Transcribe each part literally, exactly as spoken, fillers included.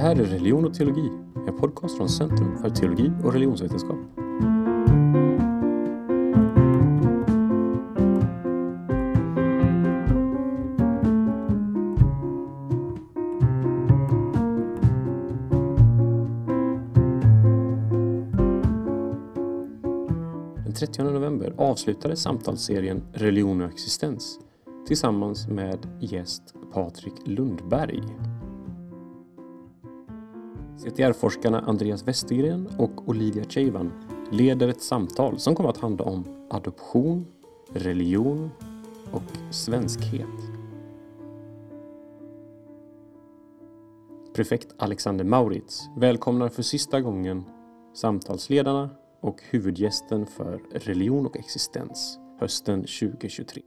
här är Religion och teologi, en podcast från Centrum för teologi och religionsvetenskap. Den trettionde november avslutades samtalsserien Religion och existens tillsammans med gäst Patrik Lundberg. C T R-forskarna Andreas Westergren och Olivia Cheivan leder ett samtal som kommer att handla om adoption, religion och svenskhet. Prefekt Alexander Maurits välkomnar för sista gången samtalsledarna och huvudgästen för Religion och existens hösten tjugo tjugotre.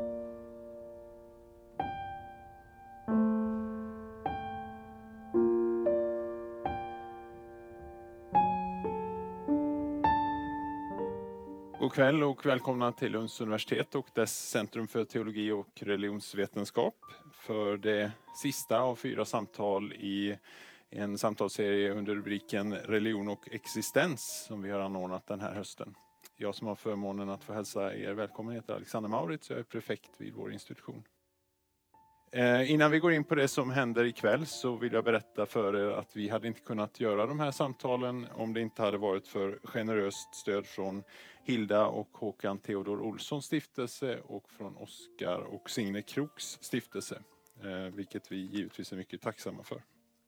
God kväll och välkomna till Lunds universitet och dess Centrum för teologi och religionsvetenskap för det sista av fyra samtal i en samtalsserie under rubriken Religion och existens som vi har anordnat den här hösten. Jag som har förmånen att få hälsa er välkommen heter Alexander Maurits, jag är prefekt vid vår institution. Eh, innan vi går in på det som händer ikväll så vill jag berätta för er att vi hade inte kunnat göra de här samtalen om det inte hade varit för generöst stöd från Hilda och Håkan Theodor Olssons stiftelse och från Oskar och Signe Kroks stiftelse, eh, vilket vi givetvis är mycket tacksamma för.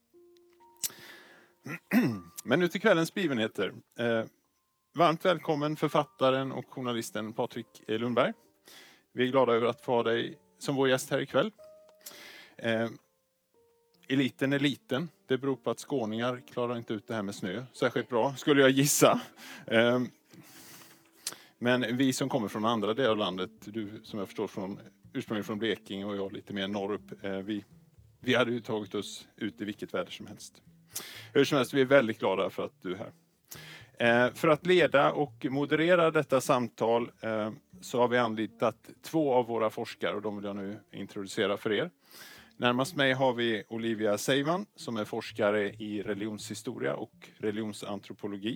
Men nu till kvällens begivenheter. Eh, varmt välkommen författaren och journalisten Patrik Lundberg. Vi är glada över att få ha dig som vår gäst här ikväll. Eh, eliten är liten. Det beror på att skåningar klarar inte ut det här med snö särskilt bra, skulle jag gissa. Eh, men vi som kommer från andra delar av landet, du som jag förstår från, ursprungligen från Blekinge och jag lite mer norrup, eh, vi, vi hade ju tagit oss ut i vilket väder som helst. Hur som helst, vi är väldigt glada för att du är här. Eh, för att leda och moderera detta samtal eh, så har vi anlitat två av våra forskare och de vill jag nu introducera för er. Närmast mig har vi Olivia Cheivan som är forskare i religionshistoria och religionsantropologi.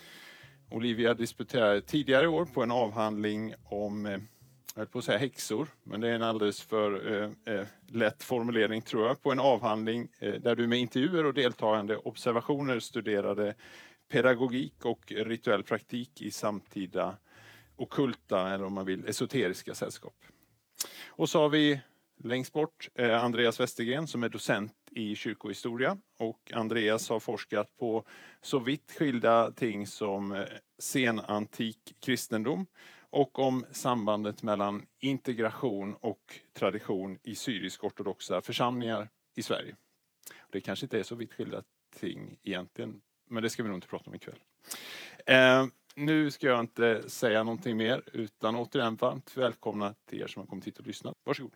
Olivia disputerade tidigare i år på en avhandling om, eh, jag höll på att säga häxor, men det är en alldeles för eh, eh, lätt formulering tror jag, på en avhandling eh, där du med intervjuer och deltagande observationer studerade pedagogik och rituell praktik i samtida ockulta, eller om man vill, esoteriska sällskap. Och så har vi längst bort eh, Andreas Westergren som är docent i kyrkohistoria. Och Andreas har forskat på så vitt skilda ting som eh, senantik kristendom och om sambandet mellan integration och tradition i syrisk-ortodoxa församlingar i Sverige. Det kanske inte är så vitt skilda ting egentligen, men det ska vi nog inte prata om ikväll. Eh, nu ska jag inte säga någonting mer utan återigen varmt välkomna till er som har kommit hit och lyssnat. Varsågod.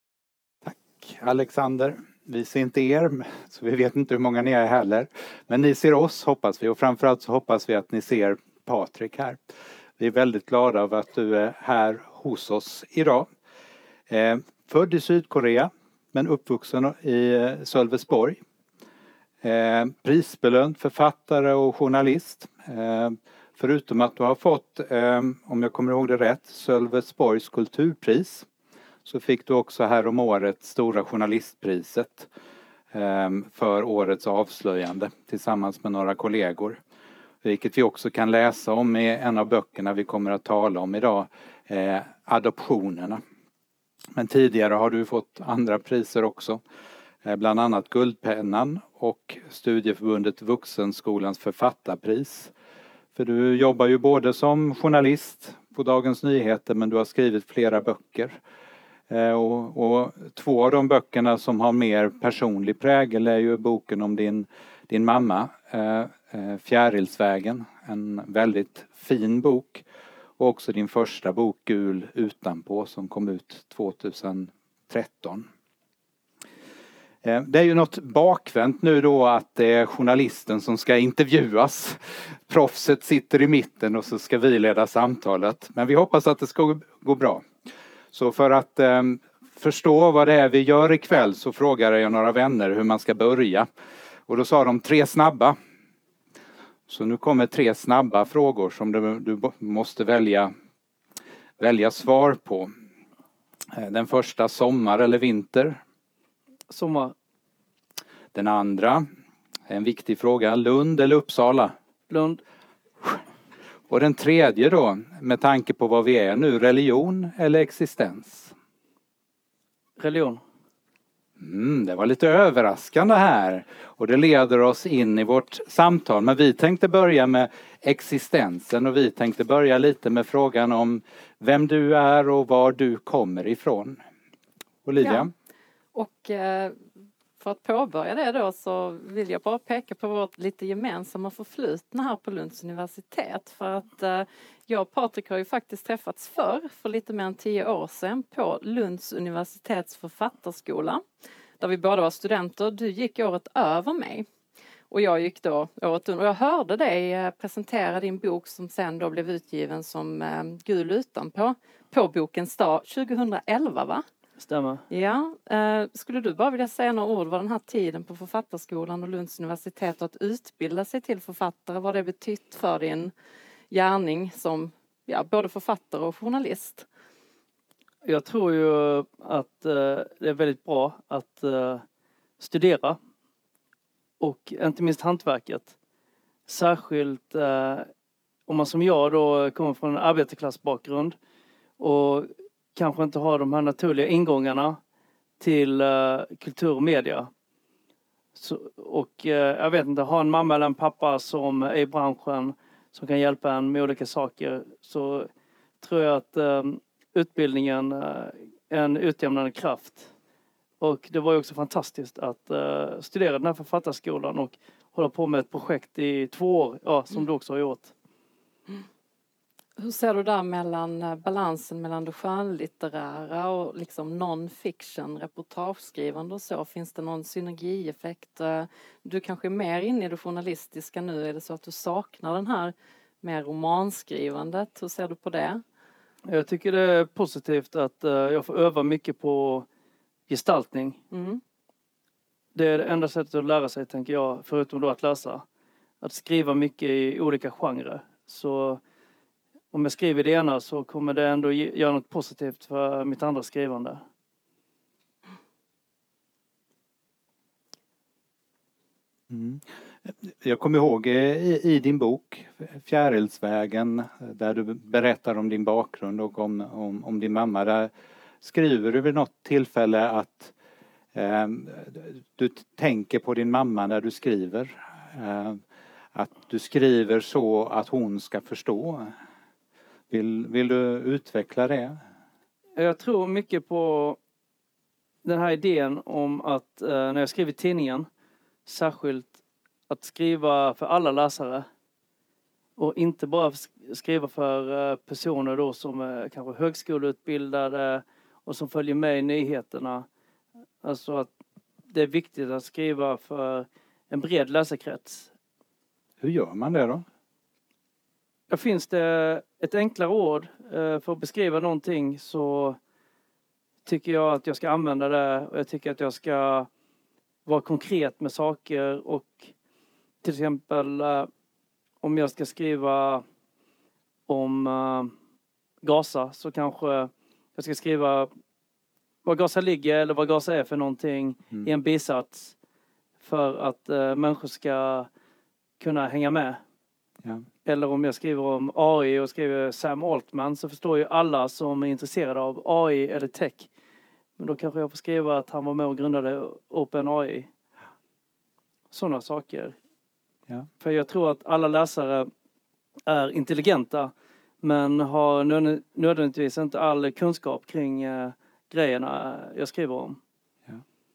Tack Alexander. Vi ser inte er så vi vet inte hur många ni är heller. Men ni ser oss hoppas vi och framförallt så hoppas vi att ni ser Patrik här. Vi är väldigt glada över att du är här hos oss idag. Eh, född i Sydkorea men uppvuxen i Sölvesborg. Eh, prisbelönt författare och journalist. Eh, förutom att du har fått, eh, om jag kommer ihåg det rätt, Sölvesborgs kulturpris. Så fick du också här om året stora journalistpriset eh, för årets avslöjande tillsammans med några kollegor. Vilket vi också kan läsa om i en av böckerna vi kommer att tala om idag, eh, adoptionerna. Men tidigare har du fått andra priser också. Bland annat Guldpennan och Studieförbundet Vuxenskolans författarpris. För du jobbar ju både som journalist på Dagens Nyheter men du har skrivit flera böcker. Och, och två av de böckerna som har mer personlig prägel är ju boken om din, din mamma, eh, Fjärilsvägen. En väldigt fin bok. Och också din första bok Gul utanpå som kom ut tjugohundratretton. Det är ju något bakvänt nu då att det är journalisten som ska intervjuas. Proffset sitter i mitten och så ska vi leda samtalet. Men vi hoppas att det ska gå bra. Så för att eh, förstå vad det är vi gör ikväll så frågar jag några vänner hur man ska börja. Och då sa de tre snabba. Så nu kommer tre snabba frågor som du, du måste välja, välja svar på. Den första, sommar eller vinter? Sommar. Den andra, en viktig fråga, Lund eller Uppsala? Lund. Och den tredje då, med tanke på vad vi är nu, religion eller existens? Religion. Mm, det var lite överraskande här. Och det leder oss in i vårt samtal. Men vi tänkte börja med existensen och vi tänkte börja lite med frågan om vem du är och var du kommer ifrån. Olivia? Ja. Och eh, för att påbörja det då så vill jag bara peka på vårt lite gemensamma förflutna här på Lunds universitet. För att eh, jag och Patrik har ju faktiskt träffats förr, för lite mer än tio år sedan, på Lunds universitets författarskola. Där vi båda var studenter. Du gick året över mig. Och jag gick då året under. Och jag hörde dig presentera din bok som sen då blev utgiven som eh, Gul utanpå. På Bokens dag tjugohundraelva, va? Stämmer. Ja, eh, skulle du bara vilja säga några ord vad den här tiden på Författarskolan och Lunds universitet att utbilda sig till författare, vad det betytt för din gärning som ja, både författare och journalist? Jag tror ju att eh, det är väldigt bra att eh, studera. Och inte minst hantverket. Särskilt eh, om man som jag då kommer från en arbetarklassbakgrund och kanske inte har de här naturliga ingångarna till eh, kultur och media. Så, och eh, jag vet inte, ha en mamma eller en pappa som är i branschen som kan hjälpa en med olika saker, så tror jag att eh, utbildningen eh, är en utjämnande kraft. Och det var ju också fantastiskt att uh, studera den här författarskolan och hålla på med ett projekt i två år, ja, som mm. du också har gjort. Mm. Hur ser du där mellan uh, balansen mellan det skönlitterära och liksom non-fiction, reportageskrivande och så? Finns det någon synergieffekt? Uh, du kanske är mer inne i det journalistiska nu. Är det så att du saknar den här mer romanskrivandet? Hur ser du på det? Jag tycker det är positivt att uh, jag får öva mycket på gestaltning. Mm. Det är det enda sättet att lära sig, tänker jag, förutom då att läsa. Att skriva mycket i olika genrer. Så om jag skriver det ena så kommer det ändå göra något positivt för mitt andra skrivande. Mm. Jag kommer ihåg i, i din bok Fjärilsvägen, där du berättar om din bakgrund och om, om, om din mamma, där skriver du vid något tillfälle att eh, du tänker på din mamma när du skriver. Eh, att du skriver så att hon ska förstå. Vill, vill du utveckla det? Jag tror mycket på den här idén om att eh, när jag skriver tidningen, särskilt att skriva för alla läsare. Och inte bara skriva för eh, personer då som är kanske högskoleutbildade och som följer med i nyheterna. Alltså att det är viktigt att skriva för en bred läsekrets. Hur gör man det då? Ja, finns det ett enklare ord eh, för att beskriva någonting, så tycker jag att jag ska använda det. Och jag tycker att jag ska vara konkret med saker. Och till exempel eh, om jag ska skriva om eh, Gaza, så kanske jag ska skriva var Gaza ligger eller vad Gaza är för någonting mm. i en bisats, för att eh, människor ska kunna hänga med. Ja. Eller om jag skriver om A I och skriver Sam Altman, så förstår ju alla som är intresserade av A I eller tech. Men då kanske jag får skriva att han var med och grundade OpenAI. Sådana saker. Ja. För jag tror att alla läsare är intelligenta, men har nödvändigtvis inte all kunskap kring eh, grejerna jag skriver om. Ja.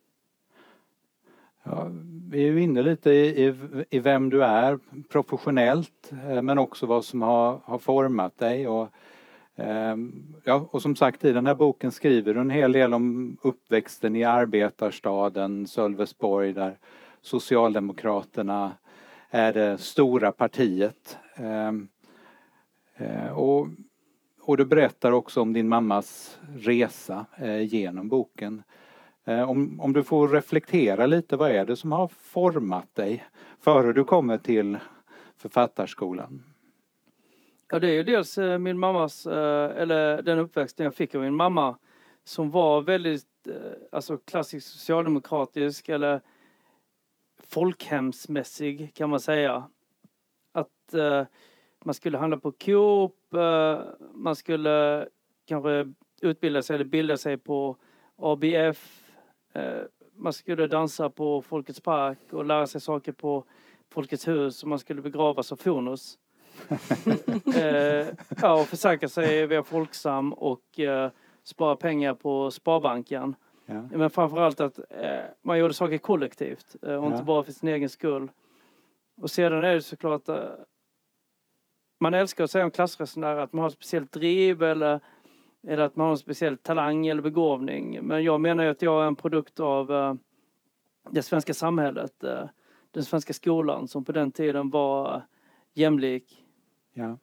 Ja, vi är ju inne lite i, i, i vem du är professionellt, eh, men också vad som har, har format dig. Och, eh, ja, och som sagt, i den här boken skriver du en hel del om uppväxten i arbetarstaden Sölvesborg, där Socialdemokraterna är det stora partiet. Eh, eh, och Och du berättar också om din mammas resa eh, genom boken. Eh, om, om du får reflektera lite, vad är det som har format dig före du kommer till författarskolan? Ja, det är ju dels eh, min mammas, eh, eller den uppväxten jag fick av min mamma, som var väldigt eh, alltså klassisk socialdemokratisk eller folkhemsmässig kan man säga. Att eh, man skulle handla på Coop, eh, man skulle kanske utbilda sig eller bilda sig på A B F, eh, man skulle dansa på Folkets park och lära sig saker på Folkets hus, och man skulle begravas av Fonus. eh, ja, och försöka sig via Folksam och eh, spara pengar på Sparbanken. Ja. Men framförallt att eh, man gjorde saker kollektivt eh, och Ja. inte bara för sin egen skull. Och sedan är det såklart eh, man älskar att säga om klassresenärer att man har ett speciellt driv eller, eller att man har en speciell talang eller begåvning. Men jag menar ju att jag är en produkt av eh, det svenska samhället, eh, den svenska skolan som på den tiden var jämlik. Ja.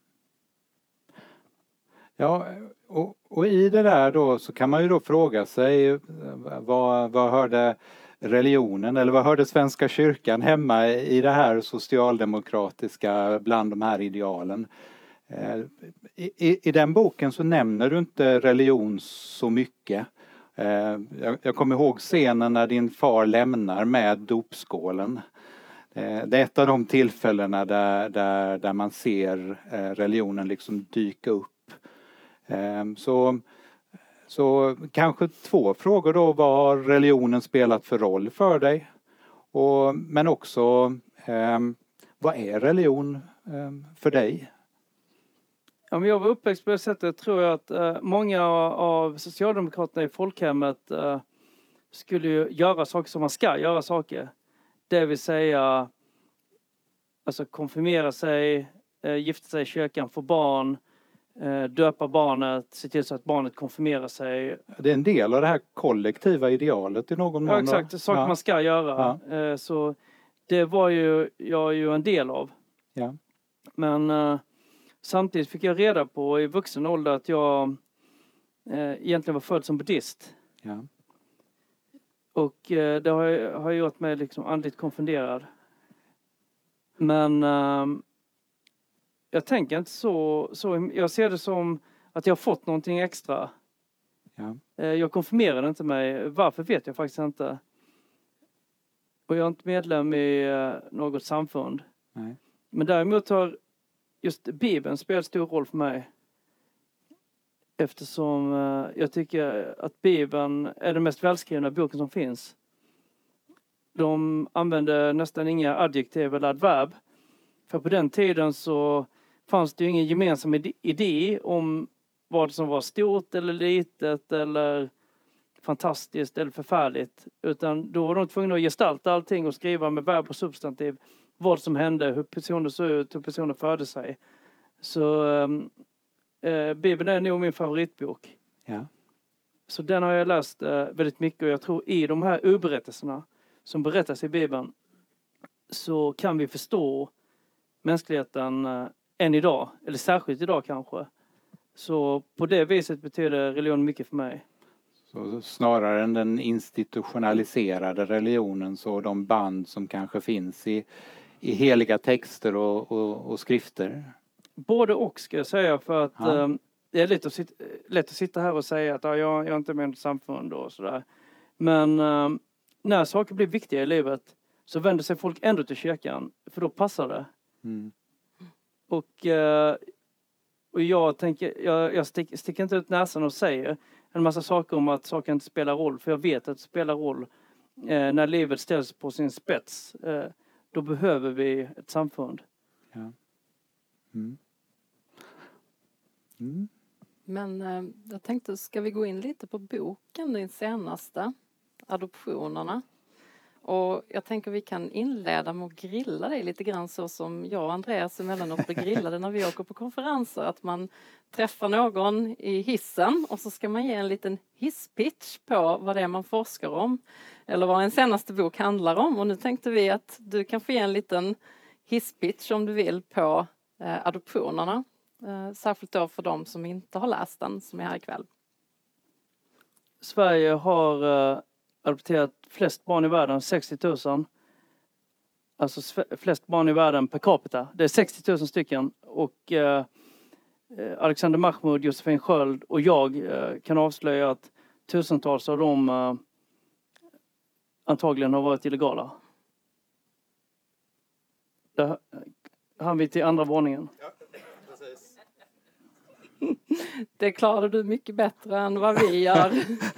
Ja, och, och i det där då så kan man ju då fråga sig vad, vad hörde religionen eller vad hörde Svenska kyrkan hemma i det här socialdemokratiska bland de här idealen? I, i, i den boken så nämner du inte religion så mycket. Jag, jag kommer ihåg scenen när din far lämnar med dopskålen. Det är ett av de tillfällena där, där, där man ser religionen liksom dyka upp. Så, så kanske två frågor då. Vad har religionen spelat för roll för dig? Och, men också, vad är religion för dig? Ja, men jag var uppväxt på det sättet, tror jag att många av socialdemokraterna i folkhemmet skulle ju göra saker som man ska göra saker. Det vill säga alltså konfirmera sig, eh, gifta sig i kyrkan, få barn, eh, döpa barnet, se till så att barnet konfirmerar sig. Det är en del av det här kollektiva idealet i någon mån. Ja, exakt. Saker ja. man ska göra. Ja. Eh, så det var ju jag ju en del av. Ja. Men eh, samtidigt fick jag reda på i vuxen ålder att jag eh, egentligen var född som buddhist. Ja. Och eh, det har, har gjort mig liksom andligt konfunderad. Men eh, jag tänker inte så, så... Jag ser det som att jag har fått någonting extra. Ja. Eh, jag konfirmerade inte mig. Varför vet jag faktiskt inte. Och jag är inte medlem i eh, något samfund. Nej. Men däremot har just Bibeln spelat stor roll för mig. Eftersom eh, jag tycker att Bibeln är den mest välskrivna boken som finns. De använde nästan inga adjektiv eller adverb. För på den tiden så fanns det ju ingen gemensam idé om vad som var stort eller litet eller fantastiskt eller förfärligt. Utan då var de tvungna att gestalta allting och skriva med verb och substantiv vad som hände, hur personer såg ut, hur personer förde sig. Så eh, Bibeln är nog min favoritbok. Ja. Så den har jag läst eh, väldigt mycket, och jag tror i de här urberättelserna som berättas i Bibeln så kan vi förstå mänskligheten eh, än idag, eller särskilt idag kanske. Så på det viset betyder religion mycket för mig. Så snarare än den institutionaliserade religionen, så de band som kanske finns i, i heliga texter och, och, och skrifter? Både och ska jag säga, för att Ja. eh, det är lätt att, sitta, lätt att sitta här och säga att ja, jag, jag är inte med i ett samfund och sådär. Men eh, när saker blir viktiga i livet så vänder sig folk ändå till kyrkan, för då passar det. Mm. Och, eh, och jag tänker, jag, jag stick, sticker inte ut näsan och säger en massa saker om att saker inte spelar roll, för jag vet att det spelar roll eh, när livet ställs på sin spets. Eh, då behöver vi ett samfund. Ja. Mm. Mm. Men eh, jag tänkte, ska vi gå in lite på boken, din senaste, Adoptionerna. Och jag tänker vi kan inleda med att grilla dig lite grann, så som jag och Andreas emellanåt blir grillade när vi åker på konferenser. Att man träffar någon i hissen och så ska man ge en liten hisspitch på vad det är man forskar om. Eller vad en senaste bok handlar om. Och nu tänkte vi att du kan få ge en liten hisspitch om du vill på eh, Adoptionerna. Eh, särskilt då för de som inte har läst den, som är här ikväll. Sverige har eh, adopterat flest barn i världen, sextio tusen. Alltså flest barn i världen per capita. Det är sextio tusen stycken. Och eh, Alexander Mahmoud, Josefin Sköld och jag eh, kan avslöja att tusentals av dem eh, antagligen har varit illegala. Där hann vi till andra våningen. Ja, precis. Det klarar du mycket bättre än vad vi gör.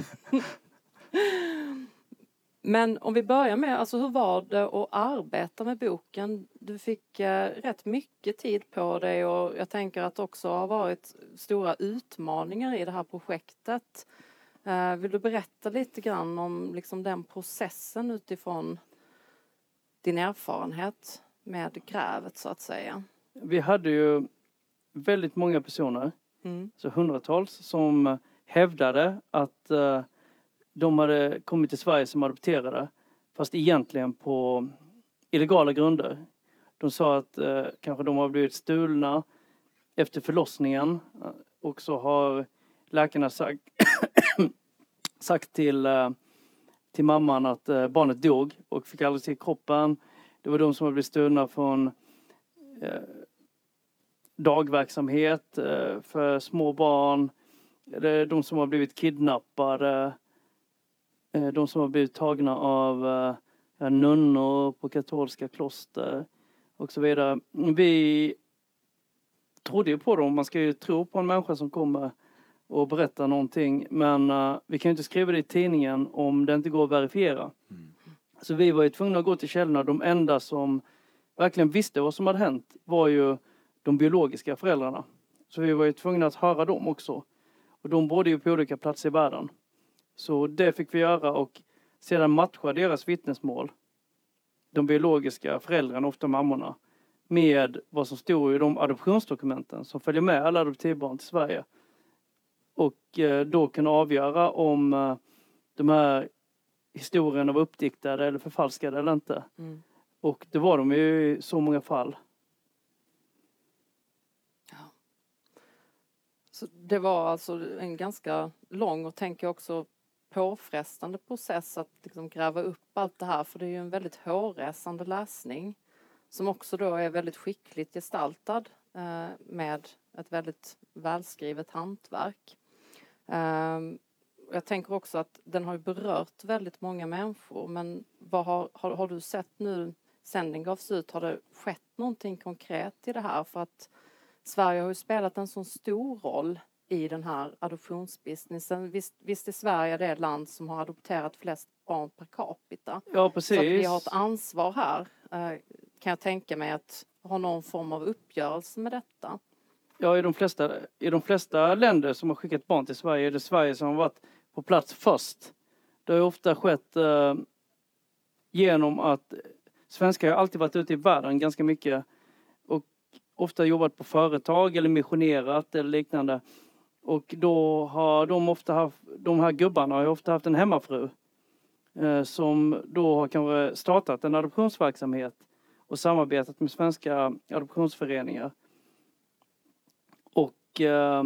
Men om vi börjar med, alltså hur var det att arbeta med boken? Du fick eh, rätt mycket tid på dig och jag tänker att det också har varit stora utmaningar i det här projektet. Eh, vill du berätta lite grann om liksom, den processen utifrån din erfarenhet med grävet så att säga? Vi hade ju väldigt många personer, Mm. så hundratals, som hävdade att eh, de hade kommit till Sverige som adopterade, fast egentligen på illegala grunder. De sa att eh, kanske de har blivit stulna efter förlossningen och så har läkarna sagt, sagt till, eh, till mamman att eh, barnet dog och fick aldrig se kroppen. Det var de som hade blivit stulna från eh, dagverksamhet eh, för små barn. Det är de som har blivit kidnappade. De som har blivit tagna av uh, nunnor på katolska kloster och så vidare. Vi trodde ju på dem. Man ska ju tro på en människa som kommer och berättar någonting. Men uh, vi kan ju inte skriva det i tidningen om det inte går att verifiera. Mm. Så vi var ju tvungna att gå till källorna. De enda som verkligen visste vad som hade hänt var ju de biologiska föräldrarna. Så vi var ju tvungna att höra dem också. Och de bodde ju på olika platser i världen. Så det fick vi göra och sedan matcha deras vittnesmål, de biologiska föräldrarna, ofta mammorna, med vad som stod i de adoptionsdokumenten som följer med alla adoptivbarn till Sverige. Och eh, då kunna avgöra om eh, de här historierna var uppdiktade eller förfalskade eller inte. Mm. Och det var de ju i så många fall. Ja. Så det var alltså en ganska lång och tänker också påfrestande process att liksom gräva upp allt det här, för det är ju en väldigt hårresande läsning som också då är väldigt skickligt gestaltad eh, med ett väldigt välskrivet hantverk. Eh, jag tänker också att den har ju berört väldigt många människor, men vad har, har, har du sett nu sen den gavs ut, har det skett någonting konkret i det här? För att Sverige har ju spelat en så stor roll i den här adoptionsbusinessen. Visst, visst är Sverige det land som har adopterat flest barn per capita. Ja, precis. Så att vi har ett ansvar här. Eh, kan jag tänka mig att ha någon form av uppgörelse med detta. Ja, i de flesta, i de flesta länder som har skickat barn till Sverige är det Sverige som har varit på plats först. Det har ju ofta skett eh, genom att svenskar har alltid varit ute i världen ganska mycket och ofta jobbat på företag eller missionerat eller liknande. Och då har de ofta haft, de här gubbarna har ju ofta haft en hemmafru eh, som då har kanske startat en adoptionsverksamhet och samarbetat med svenska adoptionsföreningar. Och eh,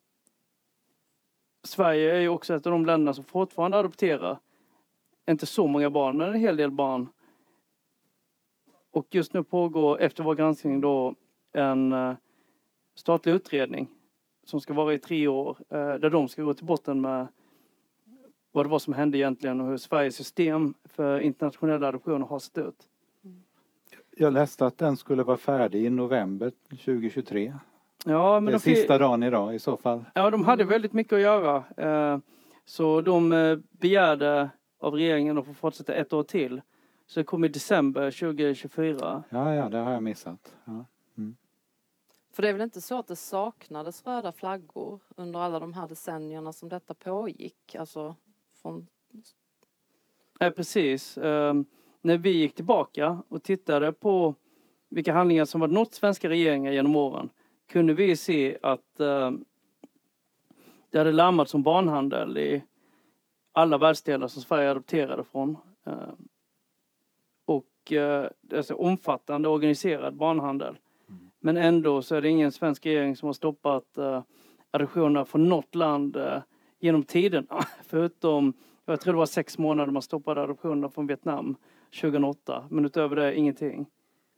Sverige är ju också ett av de länderna som fortfarande adopterar. Inte så många barn, men en hel del barn. Och just nu pågår efter vår granskning då en eh, statlig utredning som ska vara i tre år. Eh, där de ska gå till botten med vad det var som hände egentligen och hur Sveriges system för internationella adoptioner har sett ut. Jag läste att den skulle vara färdig i november tjugohundratjugotre. Ja, men det är de sista dagen idag i så fall. Ja, de hade väldigt mycket att göra. Eh, så de eh, begärde av regeringen att få fortsätta ett år till. Så det kom i december tjugohundratjugofyra. Ja, ja, det har jag missat. Ja. Mm. För det är väl inte så att det saknades röda flaggor under alla de här decennierna som detta pågick? Alltså från... Nej, precis. Eh, när vi gick tillbaka och tittade på vilka handlingar som var nått svenska regeringar genom åren, kunde vi se att eh, det hade larmats om barnhandel i alla världsdelar som Sverige adopterade från. Eh, och eh, det är så omfattande organiserad barnhandel. Mm. Men ändå så är det ingen svensk regering som har stoppat eh, adoptioner från något land eh, genom tiden. Förutom Jag tror det var sex månader man stoppade adoptionerna från Vietnam tjugohundraåtta. Men utöver det ingenting.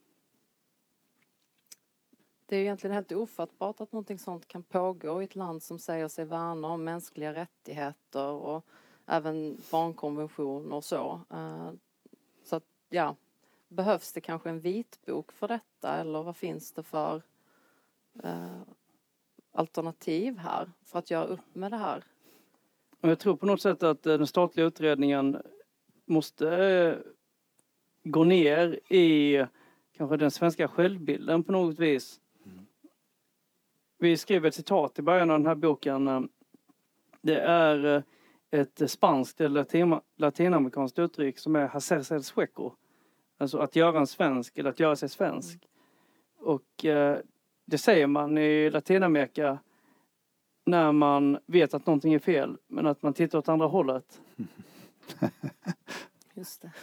Det är ju egentligen helt ofattbart att någonting sånt kan pågå i ett land som säger sig värna om mänskliga rättigheter och även barnkonvention och så. Så att, ja, behövs det kanske en vitbok för detta eller vad finns det för eh, alternativ här för att göra upp med det här? Jag tror på något sätt att den statliga utredningen måste gå ner i kanske den svenska självbilden på något vis. Mm. Vi skriver ett citat i början av den här boken. Det är ett spanskt eller latin- latinamerikanskt uttryck som är hacerse el sueco. Alltså att göra en svensk eller att göra sig svensk. Mm. Och eh, det säger man i Latinamerika när man vet att någonting är fel men att man tittar åt andra hållet. Just det.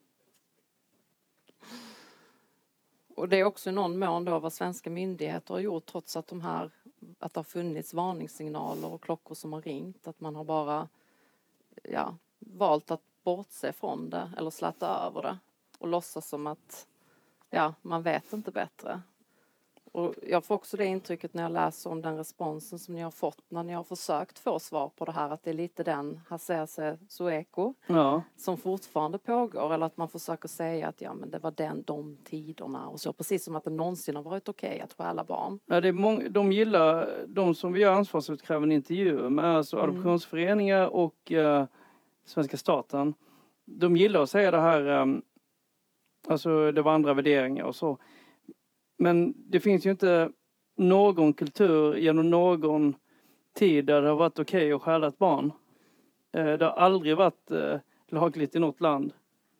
Och det är också i någon mån då vad svenska myndigheter har gjort trots att de här att det har funnits varningssignaler och klockor som har ringt. Att man har bara ja, valt att bortse från det eller släta över det. Och låtsas som att ja, man vet inte bättre. Och jag får också det intrycket när jag läser om den responsen som ni har fått när ni har försökt få svar på det här. Att det är lite den hacerse sueco ja. som fortfarande pågår. Eller att man försöker säga att ja, men det var den, de tiderna. Och så precis som att det någonsin har varit okej okay att stjäla barn. Ja, det är många, de gillar, de som vi gör ansvarsutkrävande intervjuer med, alltså mm. adoptionsföreningar och uh, svenska staten. De gillar att säga det här, um, alltså det var andra värderingar och så. Men det finns ju inte någon kultur genom någon tid där det har varit okej okay att stjäla ett barn. Det har aldrig varit lagligt i något land.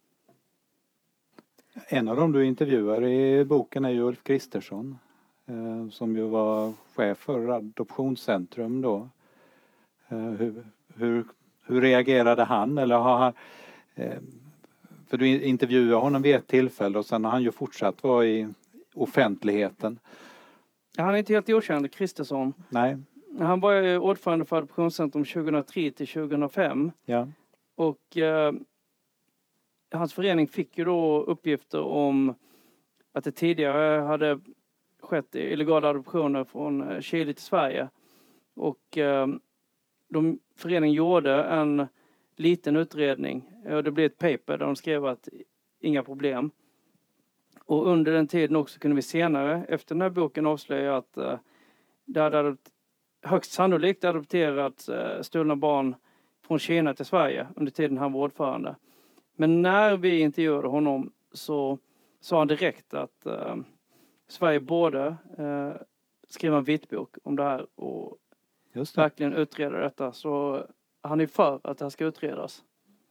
En av dem du intervjuar i boken är ju Ulf Kristersson. Som ju var chef för Adoptionscentrum då. Hur, hur, hur reagerade han? Eller har han... För du intervjuade honom vid ett tillfälle och sen har han ju fortsatt vara i offentligheten. Han är inte helt okänd, Kristersson. Nej. Han var ju ordförande för Adoptionscentrum tjugohundratre till tjugohundrafem. Ja. Och eh, hans förening fick ju då uppgifter om att det tidigare hade skett illegala adoptioner från Chile till Sverige. Och eh, de, föreningen gjorde en liten utredning. Och det blev ett paper där de skrev att inga problem. Och under den tiden också kunde vi senare, efter den här boken, avslöja att uh, det hade högst sannolikt adopterat uh, stulna barn från Kina till Sverige under tiden han var ordförande. Men när vi intervjuade honom så sa han direkt att uh, Sverige borde uh, skriva en vitbok om det här och Just det. verkligen utreda detta. Så han är för att det här ska utredas.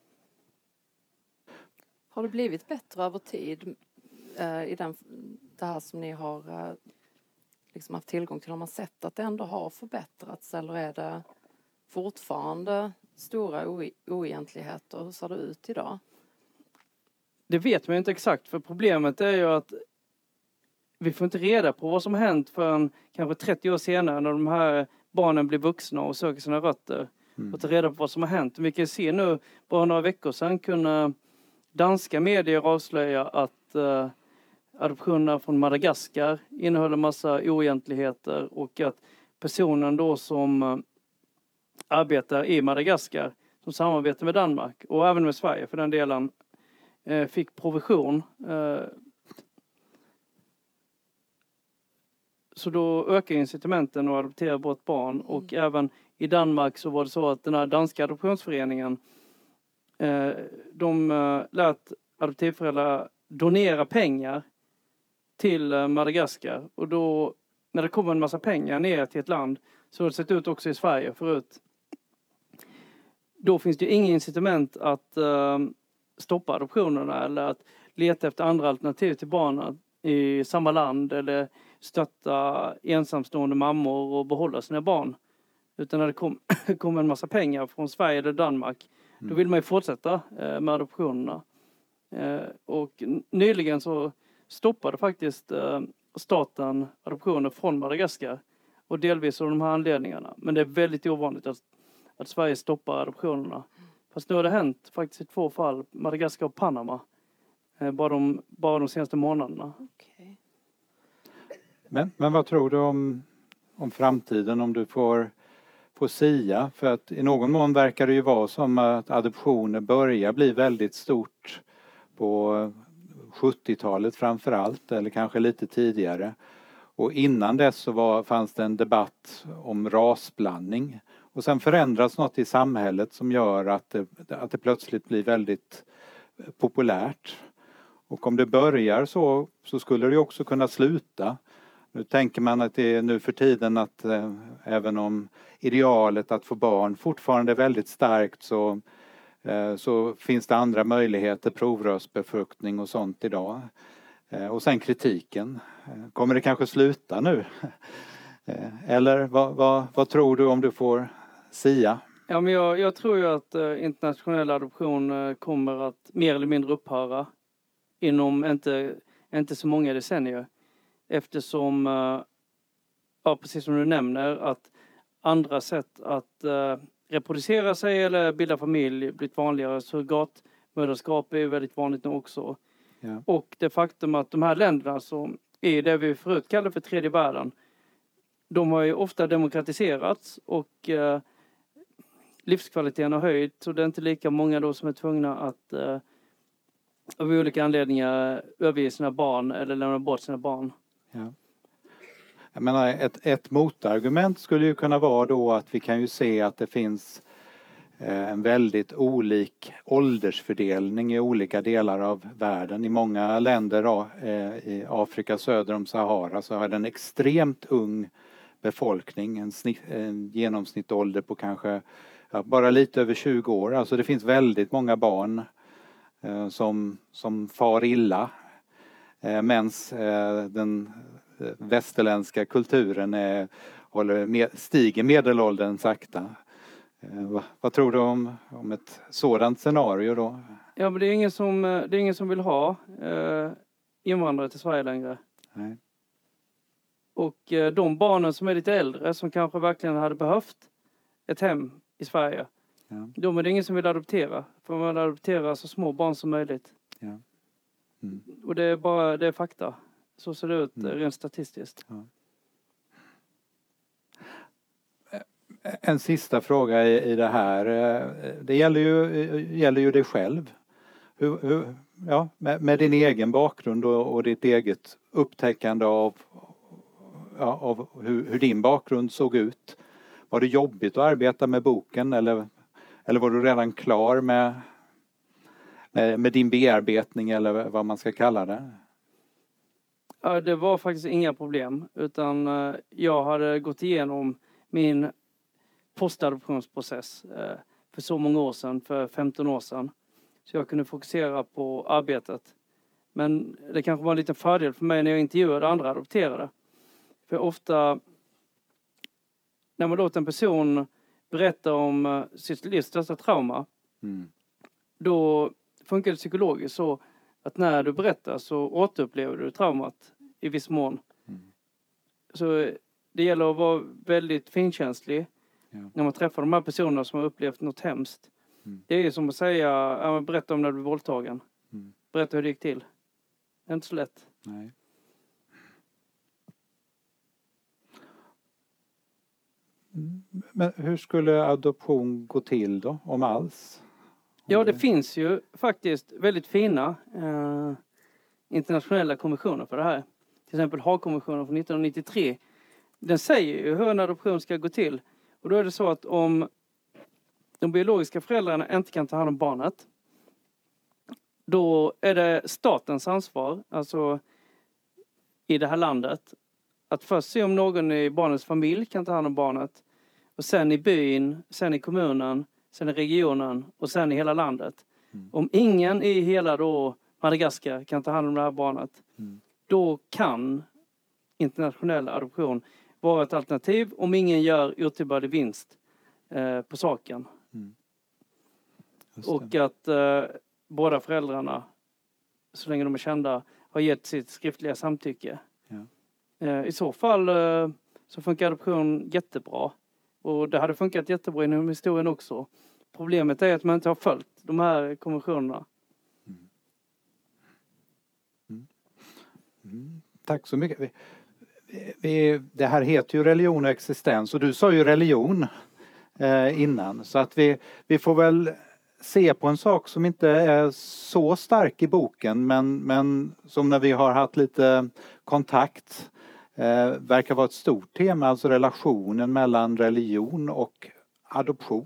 Har det blivit bättre över tid i den, det här som ni har liksom haft tillgång till? Har man sett att det ändå har förbättrats eller är det fortfarande stora o- oegentligheter? Hur ser det ut idag? Det vet man inte exakt, för problemet är ju att vi får inte reda på vad som har hänt förrän kanske trettio år senare när de här barnen blir vuxna och söker sina rötter mm. och tar reda på vad som har hänt. Vi kan se nu, bara några veckor sedan kunde danska medier avslöja att uh, adoptionerna från Madagaskar innehåller massa oegentligheter och att personen då som uh, arbetar i Madagaskar, som samarbetar med Danmark och även med Sverige för den delen, uh, fick provision. Uh, så då ökar incitamenten att adoptera bort barn och mm. även i Danmark så var det så att den här danska adoptionsföreningen uh, de uh, lät adoptivföräldrar donera pengar till Madagaskar. Och då, när det kommer en massa pengar ner till ett land, så har det sett ut också i Sverige förut. Då finns det ingen incitament att uh, stoppa adoptionerna eller att leta efter andra alternativ till barnen i samma land eller stötta ensamstående mammor och behålla sina barn. Utan när det kommer kom en massa pengar från Sverige eller Danmark, mm. då vill man ju fortsätta uh, med adoptionerna. Uh, och nyligen så stoppade faktiskt uh, staten adoptioner från Madagaskar. Och delvis av de här anledningarna. Men det är väldigt ovanligt att, att Sverige stoppar adoptionerna. Fast nu har det hänt faktiskt i två fall, Madagaskar och Panama. Eh, bara, de, bara de senaste månaderna. Okay. Men, men vad tror du om, om framtiden om du får, får sia? För att i någon mån verkar det ju vara som att adoptioner börjar bli väldigt stort på sjuttiotalet framför allt, eller kanske lite tidigare. Och innan dess så var, fanns det en debatt om rasblandning. Och sen förändras något i samhället som gör att det, att det plötsligt blir väldigt populärt. Och om det börjar så, så skulle det också kunna sluta. Nu tänker man att det är nu för tiden att eh, även om idealet att få barn fortfarande är väldigt starkt så, eh, så finns det andra möjligheter, provrörsbefruktning och sånt idag. Eh, och sen kritiken. Eh, kommer det kanske sluta nu? eh, eller vad, vad, vad tror du om du får sia? Ja, men jag, jag tror ju att eh, internationell adoption eh, kommer att mer eller mindre upphöra inom inte, inte så många decennier. Eftersom, eh, ja, precis som du nämner, att andra sätt att eh, reproducera sig eller bilda familj blivit vanligare. Surrogatmödraskap är väldigt vanligt nu också. Ja. Och det faktum att de här länderna som är det vi förut kallade för tredje världen, de har ju ofta demokratiserats och eh, livskvaliteten har höjt. Så det är inte lika många då som är tvungna att eh, av olika anledningar överge sina barn eller lämna bort sina barn. Ja. Jag menar, ett, ett motargument skulle ju kunna vara då att vi kan ju se att det finns eh, en väldigt olik åldersfördelning i olika delar av världen. I många länder eh, i Afrika söder om Sahara så har det en extremt ung befolkning, en, snitt, en genomsnittålder på kanske ja, bara lite över tjugo år. Alltså det finns väldigt många barn eh, som, som far illa. Eh, Medan eh, den västerländska kulturen är, håller med, stiger medelåldern sakta. Eh, vad, vad tror du om, om ett sådant scenario då? Ja, men det är ingen som, det är ingen som vill ha eh, invandrare till Sverige längre. Nej. Och eh, de barnen som är lite äldre som kanske verkligen hade behövt ett hem i Sverige. Ja. De är det ingen som vill adoptera. För man vill adoptera så små barn som möjligt. Ja. Mm. Och det är bara det är fakta. Så ser det ut Mm. rent statistiskt. Ja. En sista fråga i, i det här. Det gäller ju, gäller ju dig själv. Hur, hur, ja, med, med din egen bakgrund och, och ditt eget upptäckande av, ja, av hur, hur din bakgrund såg ut. Var det jobbigt att arbeta med boken eller, eller var du redan klar med, med, med din bearbetning eller vad man ska kalla det? Ja, det var faktiskt inga problem. Utan eh, jag hade gått igenom min postadoptionsprocess eh, för så många år sedan, för femton år sedan. Så jag kunde fokusera på arbetet. Men det kanske var en liten fördel för mig när jag intervjuade andra adopterade. För ofta när man låter en person berätta om uh, sitt livs största trauma. Mm. Då funkar det psykologiskt så att när du berättar så återupplever du traumat i viss mån. Mm. Så det gäller att vara väldigt finkänslig ja. När man träffar de här personerna som har upplevt något hemskt. Mm. Det är som att säga, ja, berätta om när du blev våldtagen. Mm. Berätta hur det gick till. Det är inte så lätt. Nej. Men hur skulle adoption gå till då, om alls? Ja, det finns ju faktiskt väldigt fina eh, internationella konventioner för det här. Till exempel Haagkonventionen från nittonhundranittiotre. Den säger ju hur en adoption ska gå till. Och då är det så att om de biologiska föräldrarna inte kan ta hand om barnet, då är det statens ansvar, alltså i det här landet, att först se om någon i barnets familj kan ta hand om barnet. Och sen i byn, sen i kommunen, sen i regionen och sen i hela landet. Mm. Om ingen i hela då Madagaskar kan ta hand om det här barnet, mm. då kan internationell adoption vara ett alternativ om ingen gör otillbörlig vinst eh, på saken. Mm. Och att eh, båda föräldrarna, så länge de är kända, har gett sitt skriftliga samtycke. Ja. Eh, I så fall eh, så funkar adoption jättebra. Och det hade funkat jättebra inom historien också. Problemet är att man inte har följt de här konventionerna. Mm. Mm. Mm. Tack så mycket. Vi, vi, det här heter ju religion och existens och du sa ju religion eh, innan. Så att vi, vi får väl se på en sak som inte är så stark i boken men, men som när vi har haft lite kontakt eh, verkar vara ett stort tema, alltså relationen mellan religion och adoption.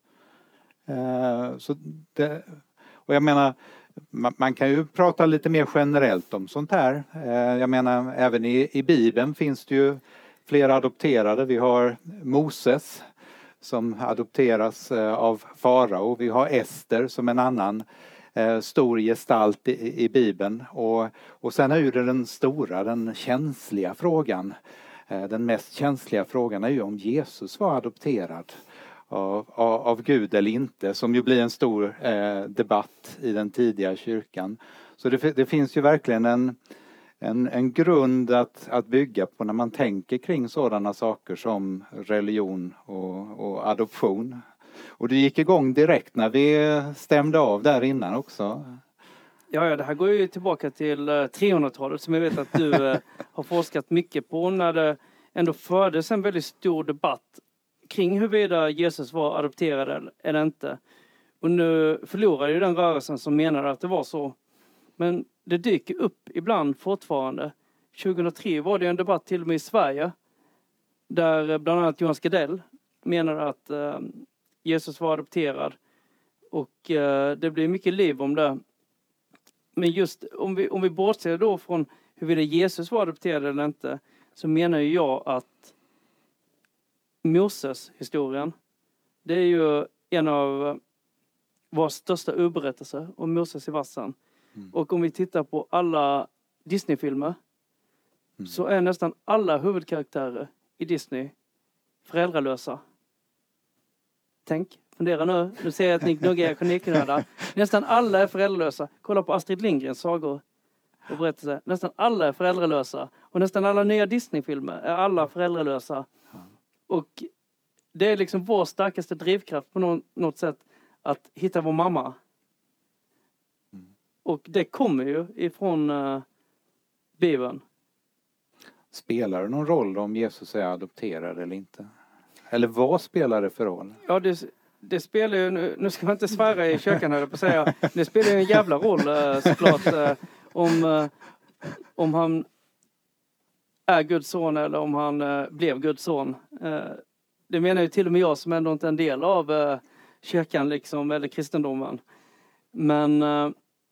Eh, så det, och jag menar, man, man kan ju prata lite mer generellt om sånt här. Eh, jag menar, även i, i Bibeln finns det ju flera adopterade. Vi har Moses som adopteras eh, av farao. Vi har Ester som en annan eh, stor gestalt i, i Bibeln. Och, och sen är ju det den stora, den känsliga frågan. Eh, den mest känsliga frågan är ju om Jesus var adopterad av, av, av Gud eller inte. Som ju blir en stor eh, debatt i den tidiga kyrkan. Så det, det finns ju verkligen en En, en grund att, att bygga på när man tänker kring sådana saker som religion och, och adoption. Och det gick igång direkt när vi stämde av där innan också. Ja, ja, det här går ju tillbaka till uh, trehundratalet som jag vet att du uh, har forskat mycket på när det ändå fördes en väldigt stor debatt kring huruvida Jesus var adopterad eller inte. Och nu förlorade ju den rörelsen som menade att det var så. Men det dyker upp ibland fortfarande. tjugohundratre var det en debatt till och med i Sverige. Där bland annat Johan Skadell menar att eh, Jesus var adopterad. Och eh, det blir mycket liv om det. Men just om vi, om vi bortser då från huruvida Jesus var adopterad eller inte. Så menar ju jag att Moses historien. Det är ju en av våra största urberättelser om Moses i vassen. Mm. Och om vi tittar på alla Disney-filmer mm. så är nästan alla huvudkaraktärer i Disney föräldralösa. Tänk, fundera nu. Nu ser jag att ni gnuggar genieknöda. Nästan alla är föräldralösa. Kolla på Astrid Lindgrens sagor och berättelser. Nästan alla är föräldralösa. Och nästan alla nya Disney-filmer är alla föräldralösa. Mm. Och det är liksom vår starkaste drivkraft på något, något sätt att hitta vår mamma. Och det kommer ju ifrån uh, Bibeln. Spelar det någon roll om Jesus är adopterad eller inte? Eller vad spelar det för roll? Ja, det, det spelar ju, nu, nu ska man inte svära i köken här på att säga. Det spelar ju en jävla roll uh, såklart uh, om, uh, om han är Guds son eller om han uh, blev Guds son. Uh, det menar ju till och med jag som ändå inte är en del av uh, kyrkan liksom, eller kristendomen. Men uh,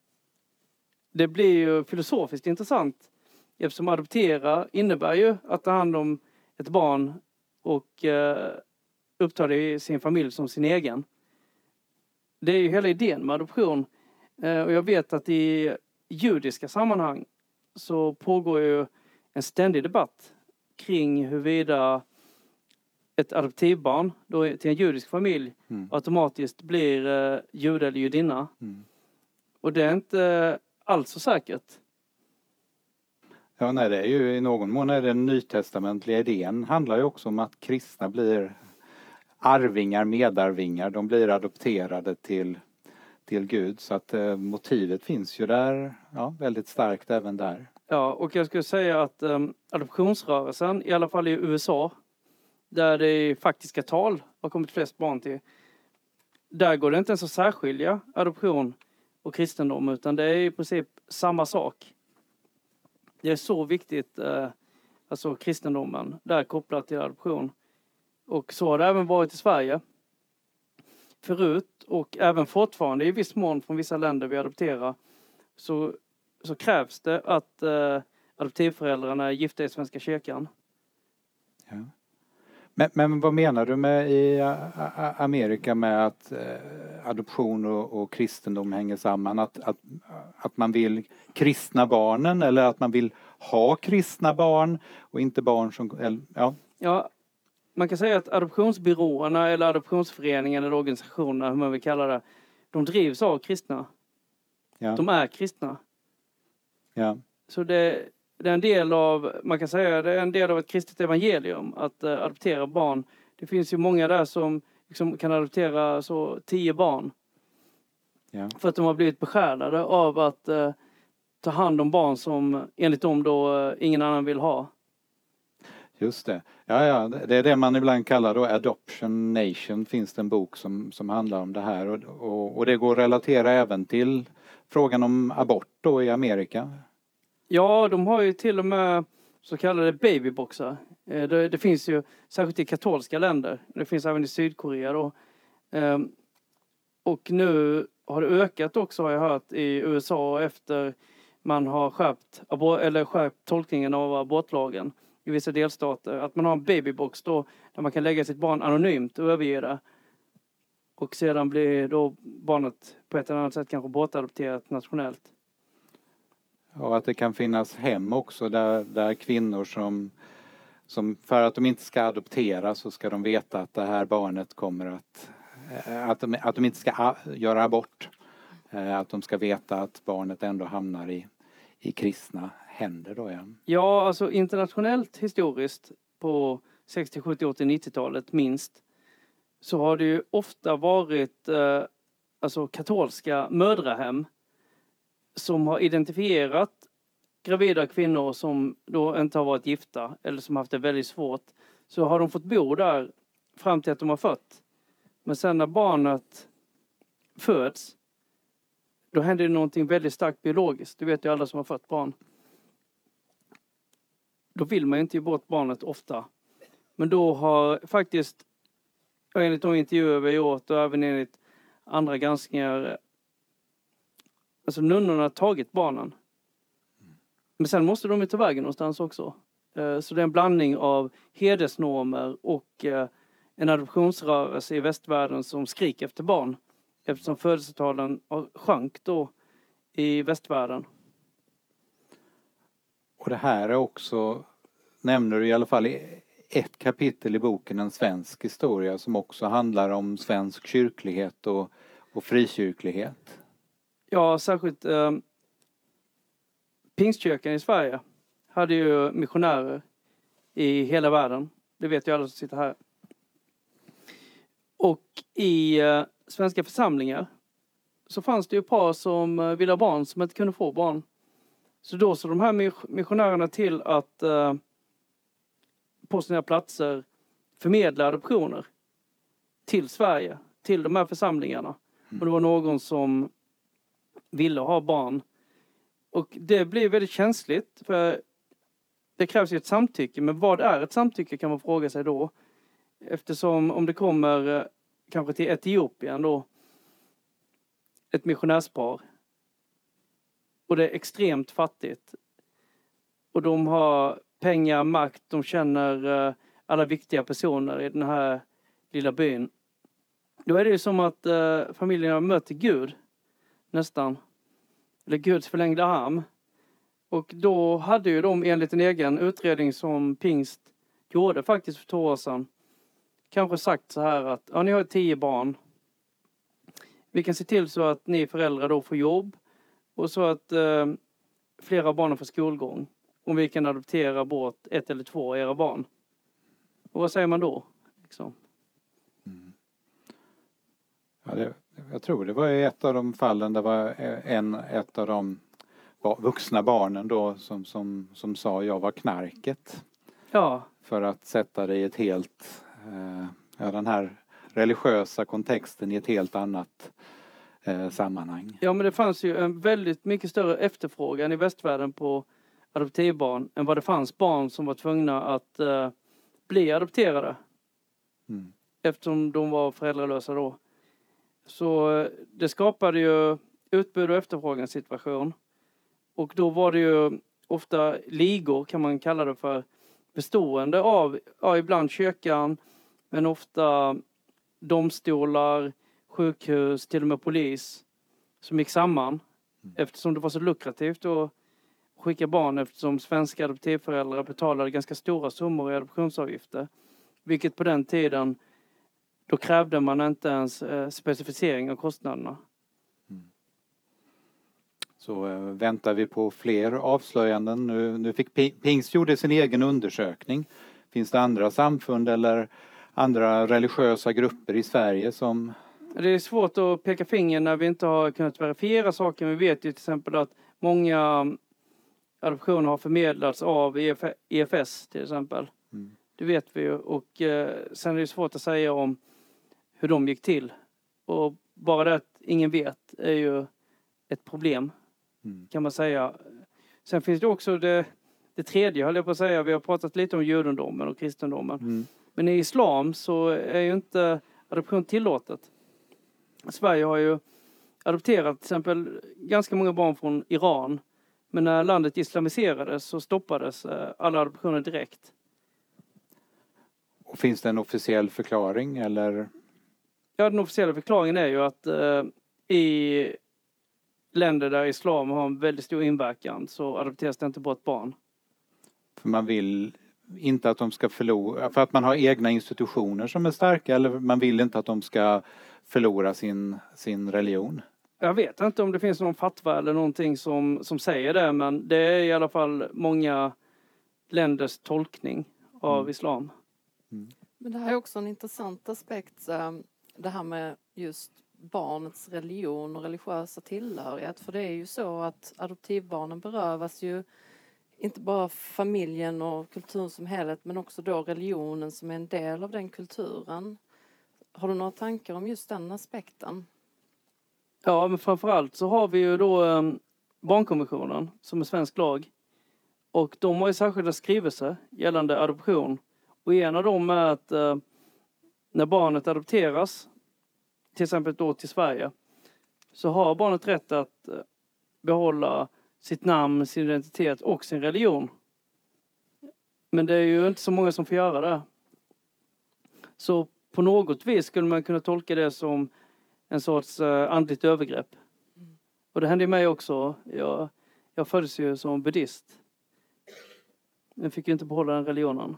det blir ju filosofiskt intressant eftersom adoptera innebär ju att ta hand om ett barn och eh, uppta det i sin familj som sin egen. Det är ju hela idén med adoption. Eh, och jag vet att i judiska sammanhang så pågår ju en ständig debatt kring huruvida ett adoptivbarn då till en judisk familj mm. automatiskt blir eh, jude eller judinna. Mm. Och det är inte alls så säkert. Ja, nej, det är ju i någon mån är den nytestamentliga idén handlar ju också om att kristna blir arvingar, medarvingar. De blir adopterade till, till Gud. Så att eh, motivet finns ju där, ja, väldigt starkt även där. Ja, och jag skulle säga att um, adoptionsrörelsen, i alla fall i U S A, där det i faktiska tal har kommit flest barn till, där går det inte ens att särskilja adoption och kristendom, utan det är i princip samma sak. Det är så viktigt, eh, alltså kristendomen, där kopplat till adoption. Och så har det även varit i Sverige förut och även fortfarande i viss mån från vissa länder vi adopterar. Så, så krävs det att eh, adoptivföräldrarna är gifta i Svenska kyrkan. Ja. Men, men vad menar du med i Amerika med att eh, adoption och, och kristendom hänger samman? Att, att, att man vill kristna barnen eller att man vill ha kristna barn och inte barn som... Eller, ja. ja, man kan säga att adoptionsbyråerna eller adoptionsföreningen eller organisationerna, hur man vill kalla det, de drivs av kristna. Ja. De är kristna. Ja. Så det... Det är en del av, man kan säga, det är en del av ett kristet evangelium att uh, adoptera barn. Det finns ju många där som liksom kan adoptera så tio barn. Ja. För att de har blivit besjälade av att eh, ta hand om barn som enligt dem då eh, ingen annan vill ha. Just det. Ja, ja, det är det man ibland kallar då Adoption Nation. Finns det en bok som, som handlar om det här. Och, och, och det går att relatera även till frågan om abort då i Amerika. Ja, de har ju till och med så kallade babyboxar. Eh, det, det finns ju särskilt i katolska länder. Det finns även i Sydkorea då. Eh, och nu har det ökat också, har jag hört, i U S A efter man har skärpt, abor- eller skärpt tolkningen av abortlagen i vissa delstater. Att man har en babybox då där man kan lägga sitt barn anonymt och överge det. Och sedan blir då barnet på ett eller annat sätt kanske bortadopterat nationellt. Och att det kan finnas hem också där, där kvinnor som, som för att de inte ska adoptera så ska de veta att det här barnet kommer att, att de, att de inte ska göra abort. Att de ska veta att barnet ändå hamnar i, i kristna händer då. Ja. Ja, alltså internationellt historiskt på sextio, sjuttio, åttio, nittiotalet minst så har det ju ofta varit eh, alltså katolska mödrahem som har identifierat gravida kvinnor som då inte har varit gifta eller som haft det väldigt svårt. Så har de fått bo där fram till att de har fött. Men sen när barnet föds då händer det någonting väldigt starkt biologiskt. Det vet ju alla som har fött barn. Då vill man ju inte ge bort barnet ofta. Men då har faktiskt, enligt de intervjuer vi gjort och även enligt andra granskningar, alltså nunnorna har tagit barnen. Men sen måste de ju ta vägen någonstans också. Så det är en blandning av hedersnormer och en adoptionsrörelse i västvärlden som skriker efter barn. Eftersom födelsetalen sjönk då i västvärlden. Och det här är också, nämner du i alla fall i ett kapitel i boken, En svensk historia, som också handlar om svensk kyrklighet och, och frikyrklighet. Ja, särskilt eh, Pingstkyrkan i Sverige hade ju missionärer i hela världen. Det vet ju alla som sitter här. Och i eh, svenska församlingar så fanns det ju par som eh, ville ha barn som inte kunde få barn. Så då så de här missionärerna till att eh, på sina platser förmedla adoptioner till Sverige, till de här församlingarna. Mm. Och det var någon som ville ha barn. Och det blir väldigt känsligt för det krävs ju ett samtycke. Men vad är ett samtycke kan man fråga sig då. Eftersom om det kommer eh, kanske till Etiopien då ett missionärspar och det är extremt fattigt och de har pengar, makt, de känner uh, alla viktiga personer i den här lilla byn. Då är det ju som att uh, familjerna möter Gud nästan, eller Guds förlängda arm. Och då hade ju de enligt en egen utredning som Pingst gjorde faktiskt för två år sedan kanske sagt så här att ja, ni har tio barn. Vi kan se till så att ni föräldrar då får jobb och så att eh, flera av barnen får skolgång. Om vi kan adoptera bort ett eller två av era barn. Och vad säger man då? Liksom? Mm. Ja, det, jag tror det var ett av de fallen där var en, ett av de vuxna barnen då som, som, som sa jag var knarket. Ja. För att sätta det i ett helt, eh, ja, den här religiösa kontexten i ett helt annat eh, sammanhang. Ja, men det fanns ju en väldigt mycket större efterfrågan i västvärlden på adoptivbarn än vad det fanns barn som var tvungna att eh, bli adopterade. Mm. Eftersom de var föräldralösa då. Så eh, det skapade ju utbud- och efterfrågans-situation. Och då var det ju ofta ligor kan man kalla det för, bestående av, ja, ibland kyrkan, men ofta domstolar, sjukhus, till och med polis som gick samman mm. eftersom det var så lukrativt att skicka barn, eftersom svenska adoptivföräldrar betalade ganska stora summor i adoptionsavgifter. Vilket på den tiden, då krävde man inte ens eh, specificering av kostnaderna. Mm. Så äh, väntar vi på fler avslöjanden. Nu, nu fick Pingst gjorde sin egen undersökning. Finns det andra samfund eller andra religiösa grupper i Sverige som... Det är svårt att peka finger när vi inte har kunnat verifiera saker. Vi vet ju till exempel att många adoptioner har förmedlats av E F S till exempel. Mm. Det vet vi ju. Och eh, sen är det svårt att säga om hur de gick till. Och bara det att ingen vet är ju ett problem. Mm. Kan man säga. Sen finns det också det, det tredje, höll jag på att säga. Vi har pratat lite om judendomen och kristendomen. Mm. Men i islam så är ju inte adoption tillåtet. Sverige har ju adopterat till exempel ganska många barn från Iran. Men när landet islamiserades så stoppades alla adoptioner direkt. Och finns det en officiell förklaring eller? Ja, den officiella förklaringen är ju att eh, i länder där islam har en väldigt stor inverkan så adopteras det inte bort barn. För man vill inte att de ska förlora, för att man har egna institutioner som är starka, eller man vill inte att de ska förlora sin, sin religion? Jag vet inte om det finns någon fatwa eller någonting som, som säger det, men det är i alla fall många länders tolkning av mm. islam. Mm. Men det här är också en intressant aspekt, det här med just barnets religion och religiösa tillhörighet. För det är ju så att adoptivbarnen berövas ju inte bara familjen och kulturen som helhet, men också då religionen som är en del av den kulturen. Har du några tankar om just den aspekten? Ja, men framförallt så har vi ju då eh, barnkonventionen som är svensk lag. Och de har ju särskilda skrivelser gällande adoption. Och en av dem är att eh, när barnet adopteras, till exempel då till Sverige, så har barnet rätt att eh, behålla sitt namn, sin identitet och sin religion. Men det är ju inte så många som får göra det. Så på något vis skulle man kunna tolka det som en sorts uh, andligt övergrepp. Mm. Och det hände mig också. Jag, jag föddes ju som buddhist. Men fick ju inte behålla den religionen.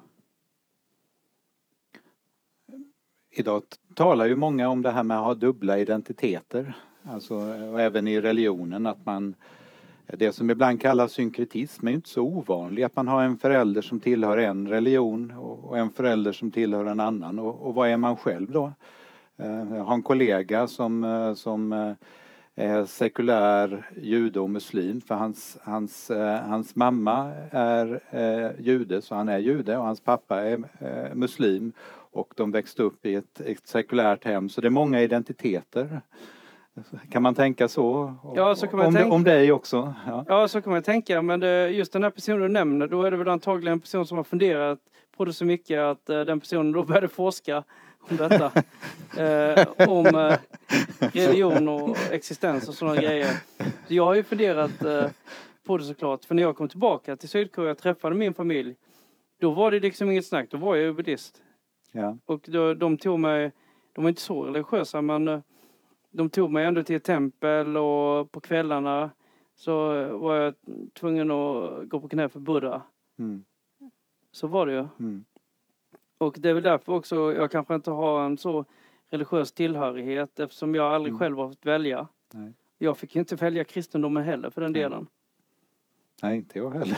Idag talar ju många om det här med att ha dubbla identiteter. Alltså, och även i religionen att man... Det som ibland kallas synkretism är inte så ovanligt. Att man har en förälder som tillhör en religion och en förälder som tillhör en annan. Och, och vad är man själv då? Jag har en kollega som, som är sekulär jude och muslim. För hans, hans, hans mamma är jude, så han är jude. Och hans pappa är muslim. Och de växte upp i ett, ett sekulärt hem. Så det är många identiteter. Kan man tänka så? Ja, så kan man om, tänka. Om dig också? Ja. Ja, så kan man tänka. Men det, just den här personen du nämner, då är det väl antagligen en person som har funderat på det så mycket att uh, den personen då började forska om detta. uh, om uh, religion och existens och sådana grejer. Så jag har ju funderat uh, på det såklart. För när jag kom tillbaka till Sydkorea och träffade min familj, då var det liksom inget snack. Då var jag ju buddhist. Ja. Och då, de tog mig, de var inte så religiösa, men uh, de tog mig ändå till ett tempel och på kvällarna så var jag tvungen att gå på knä för Buddha. Mm. Så var det ju. Mm. Och det är väl därför också jag kanske inte har en så religiös tillhörighet eftersom jag aldrig mm. själv har fått välja. Nej. Jag fick inte välja kristendomen heller för den Nej. delen. Nej, inte jag heller.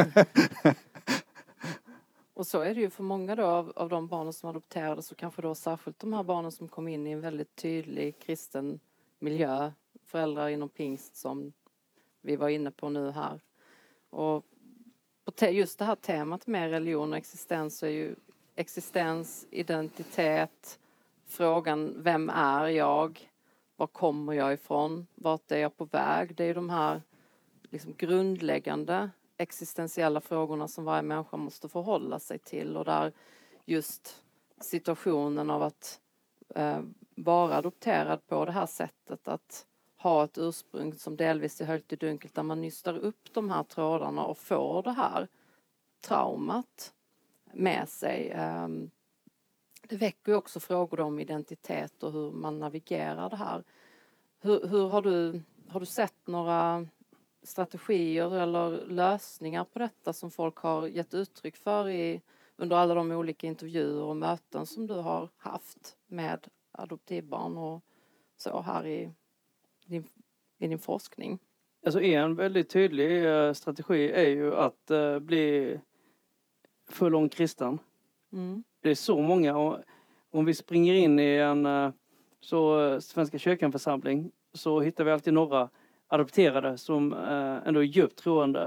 Och så är det ju för många då av, av de barnen som adopterades, så kanske då särskilt de här barnen som kom in i en väldigt tydlig kristen miljö. Föräldrar inom pingst som vi var inne på nu här. Och på te, just det här temat med religion och existens är ju existens, identitet, frågan vem är jag? Var kommer jag ifrån? Vart är jag på väg? Det är ju de här liksom grundläggande existentiella frågorna som varje människa måste förhålla sig till, och där just situationen av att eh, vara adopterad på det här sättet, att ha ett ursprung som delvis är höljt i dunkelt, där man nystar upp de här trådarna och får det här traumat med sig. Eh, det väcker ju också frågor om identitet och hur man navigerar det här. Hur, hur har du, har du sett några strategier eller lösningar på detta som folk har gett uttryck för i, under alla de olika intervjuer och möten som du har haft med adoptivbarn och så här i din, i din forskning? Alltså en väldigt tydlig strategi är ju att uh, bli full on kristen. Mm. Det är så många, och om vi springer in i en eh, så eh, Svenska kyrkan-församling så hittar vi alltid några adopterade som eh, ändå är djupt troende.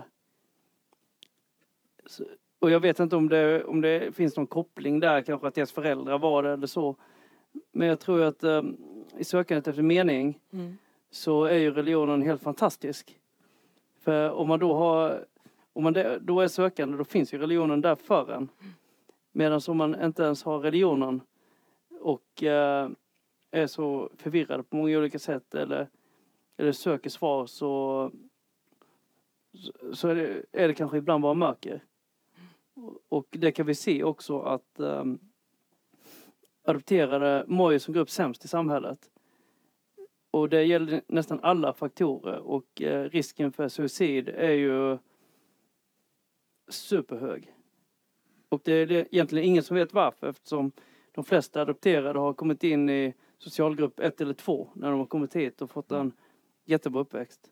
Så, och jag vet inte om det, om det finns någon koppling där, kanske att deras föräldrar var det eller så. Men jag tror att eh, i sökandet efter mening mm. så är ju religionen helt fantastisk. För om man då har, om man då är sökande, då finns ju religionen där för en. Medan om man inte ens har religionen och eh, är så förvirrad på många olika sätt eller, eller söker svar så, så är, det, är det kanske ibland bara mörker. Och det kan vi se också att eh, adopterade mår ju som grupp sämst i samhället. Och det gäller nästan alla faktorer. Och eh, risken för suicid är ju superhög. Och det är det egentligen ingen som vet varför. Eftersom de flesta adopterade har kommit in i socialgrupp ett eller två. När de har kommit hit och fått en jättebra uppväxt.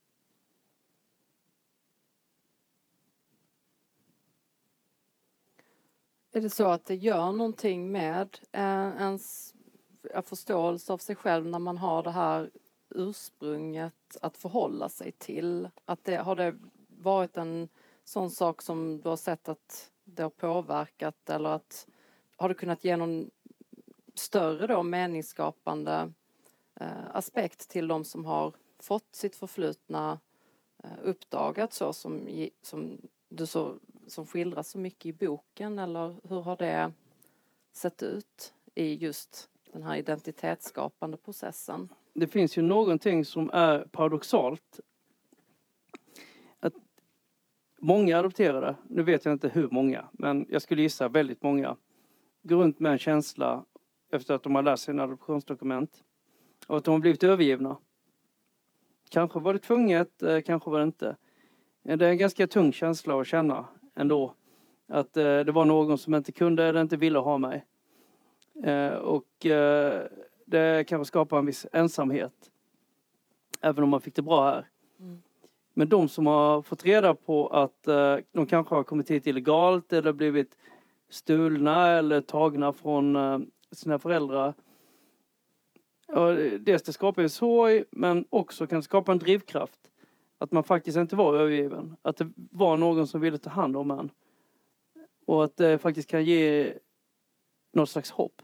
Är det så att det gör någonting med eh, ens förståelse av sig själv när man har det här ursprunget att förhålla sig till? Att det, har det varit en sån sak som du har sett att det har påverkat, eller att har det kunnat ge någon större då meningsskapande eh, aspekt till de som har fått sitt förflutna eh, uppdagat så som, som du så som skildras så mycket i boken, eller hur har det sett ut i just den här identitetsskapande processen? Det finns ju någonting som är paradoxalt. Att många adopterade, nu vet jag inte hur många, men jag skulle gissa väldigt många, går runt med en känsla efter att de har läst sina adoptionsdokument och att de har blivit övergivna. Kanske var det tvunget, kanske var det inte. Det är en ganska tung känsla att känna ändå. Att eh, det var någon som inte kunde eller inte ville ha mig. Eh, och eh, det kanske skapar en viss ensamhet. Även om man fick det bra här. Mm. Men de som har fått reda på att eh, de kanske har kommit hit illegalt eller blivit stulna eller tagna från eh, sina föräldrar. Ja, dels det skapar ju sorg, men också kan skapa en drivkraft. Att man faktiskt inte var övergiven. Att det var någon som ville ta hand om en. Och att det faktiskt kan ge något slags hopp.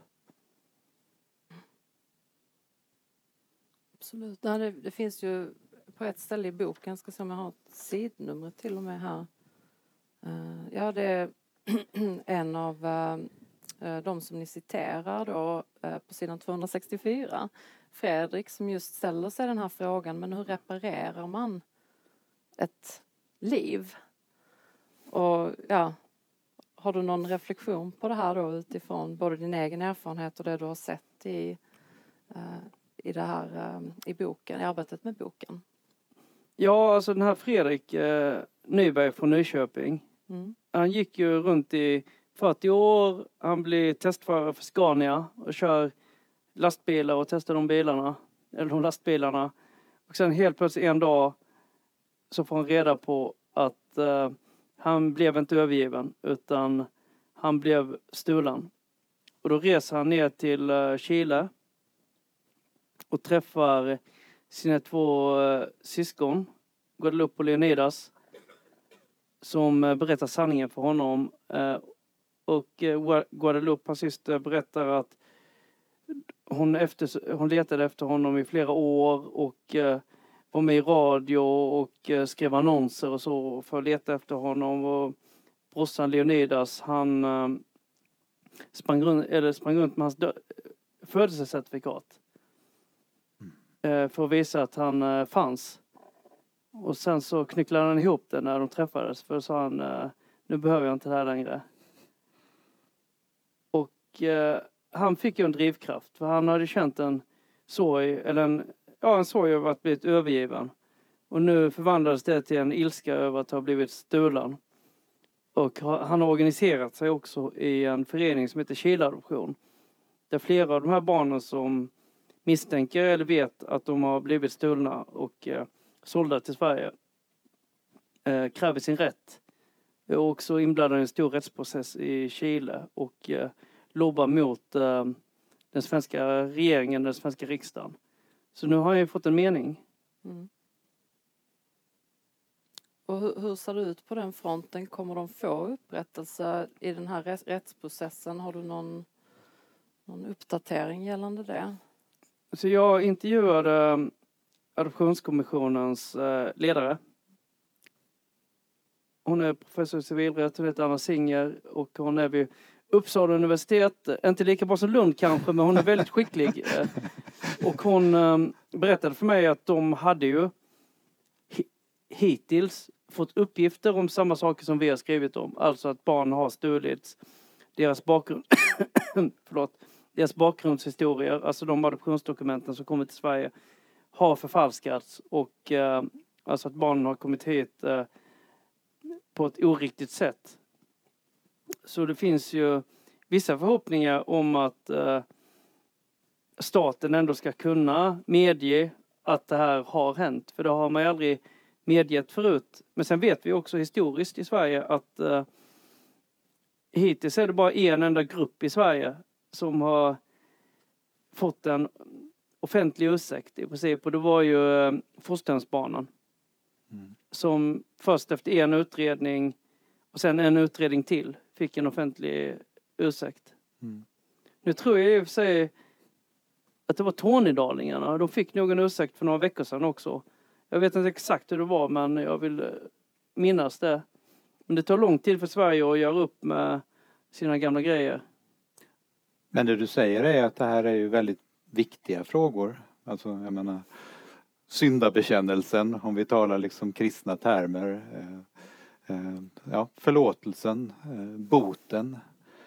Absolut. Nej, det, det finns ju på ett ställe i boken, ska se om jag har ett sidnummer till och med här. Uh, ja, det är en av uh, de som ni citerar då uh, på sidan tvåhundrasextiofyra. Fredrik, som just ställer sig den här frågan, men hur reparerar man ett liv? Och ja, har du någon reflektion på det här då utifrån både din egen erfarenhet och det du har sett i, uh, i det här uh, i boken, i arbetet med boken? Ja, alltså den här Fredrik uh, Nyberg från Nyköping. Mm. Han gick ju runt i fyrtio år. Han blev testförare för Scania och kör lastbilar och testar de bilarna, eller de lastbilarna. Och sen helt plötsligt en dag så får han reda på att uh, han blev inte övergiven utan han blev stulen. Och då reser han ner till uh, Chile och träffar sina två uh, syskon, Guadalupe och Leonidas, som uh, berättar sanningen för honom. Uh, och uh, Guadalupe, hans syster, berättar att hon, efter, hon letade efter honom i flera år och uh, var med i radio och uh, skrev annonser och så för att leta efter honom. Och brorsan Leonidas, han uh, sprang, runt, eller sprang runt med hans dö- födelsecertifikat mm. uh, för att visa att han uh, fanns. Och sen så knycklade han ihop det när de träffades, för då sa han uh, nu behöver jag inte det här längre. Och uh, han fick ju en drivkraft, för han hade känt en sorg, eller en, ja, en sorg över att blivit övergiven. Och nu förvandlades det till en ilska över att ha blivit stulen. Och han har organiserat sig också i en förening som heter Chile-adoption. Där flera av de här barnen som misstänker eller vet att de har blivit stulna och eh, sålda till Sverige eh, kräver sin rätt. är också inblandad i en stor rättsprocess i Chile och eh, lobba mot eh, den svenska regeringen, den svenska riksdagen. Så nu har jag ju fått en mening. Mm. Och hur, hur ser det ut på den fronten? Kommer de få upprättelse i den här rätts- rättsprocessen? Har du någon, någon uppdatering gällande det? Så jag intervjuade Adoptionskommissionens eh, ledare. Hon är professor i civilrätt, hon heter Anna Singer och hon är vid Uppsala universitet. Inte lika bra som Lund kanske, men hon är väldigt skicklig. Och hon eh, berättade för mig att de hade ju hi- hittills fått uppgifter om samma saker som vi har skrivit om. Alltså att barn har stulits, deras bakgrund, förlåt, deras bakgrundshistorier, alltså de adoptionsdokumenten som kommer till Sverige, har förfalskats och eh, alltså att barnen har kommit hit eh, på ett oriktigt sätt. Så det finns ju vissa förhoppningar om att eh, staten ändå ska kunna medge att det här har hänt. För det har man ju aldrig medgett förut. Men sen vet vi också historiskt i Sverige att eh, hittills är det bara en enda grupp i Sverige som har fått en offentlig ursäkt i princip. Och det var ju eh, fosterhemsbarnen. Mm. Som först efter en utredning och sen en utredning till fick en offentlig ursäkt. Mm. Nu tror jag i och för sig att det var Tornedalingarna. De fick nog en ursäkt för några veckor sedan också. Jag vet inte exakt hur det var, men jag vill minnas det. Men det tar lång tid för Sverige att göra upp med sina gamla grejer. Men det du säger är att det här är ju väldigt viktiga frågor. Alltså, jag menar, syndabekännelsen, om vi talar liksom kristna termer. Eh, eh, ja, förlåtelsen, eh, boten.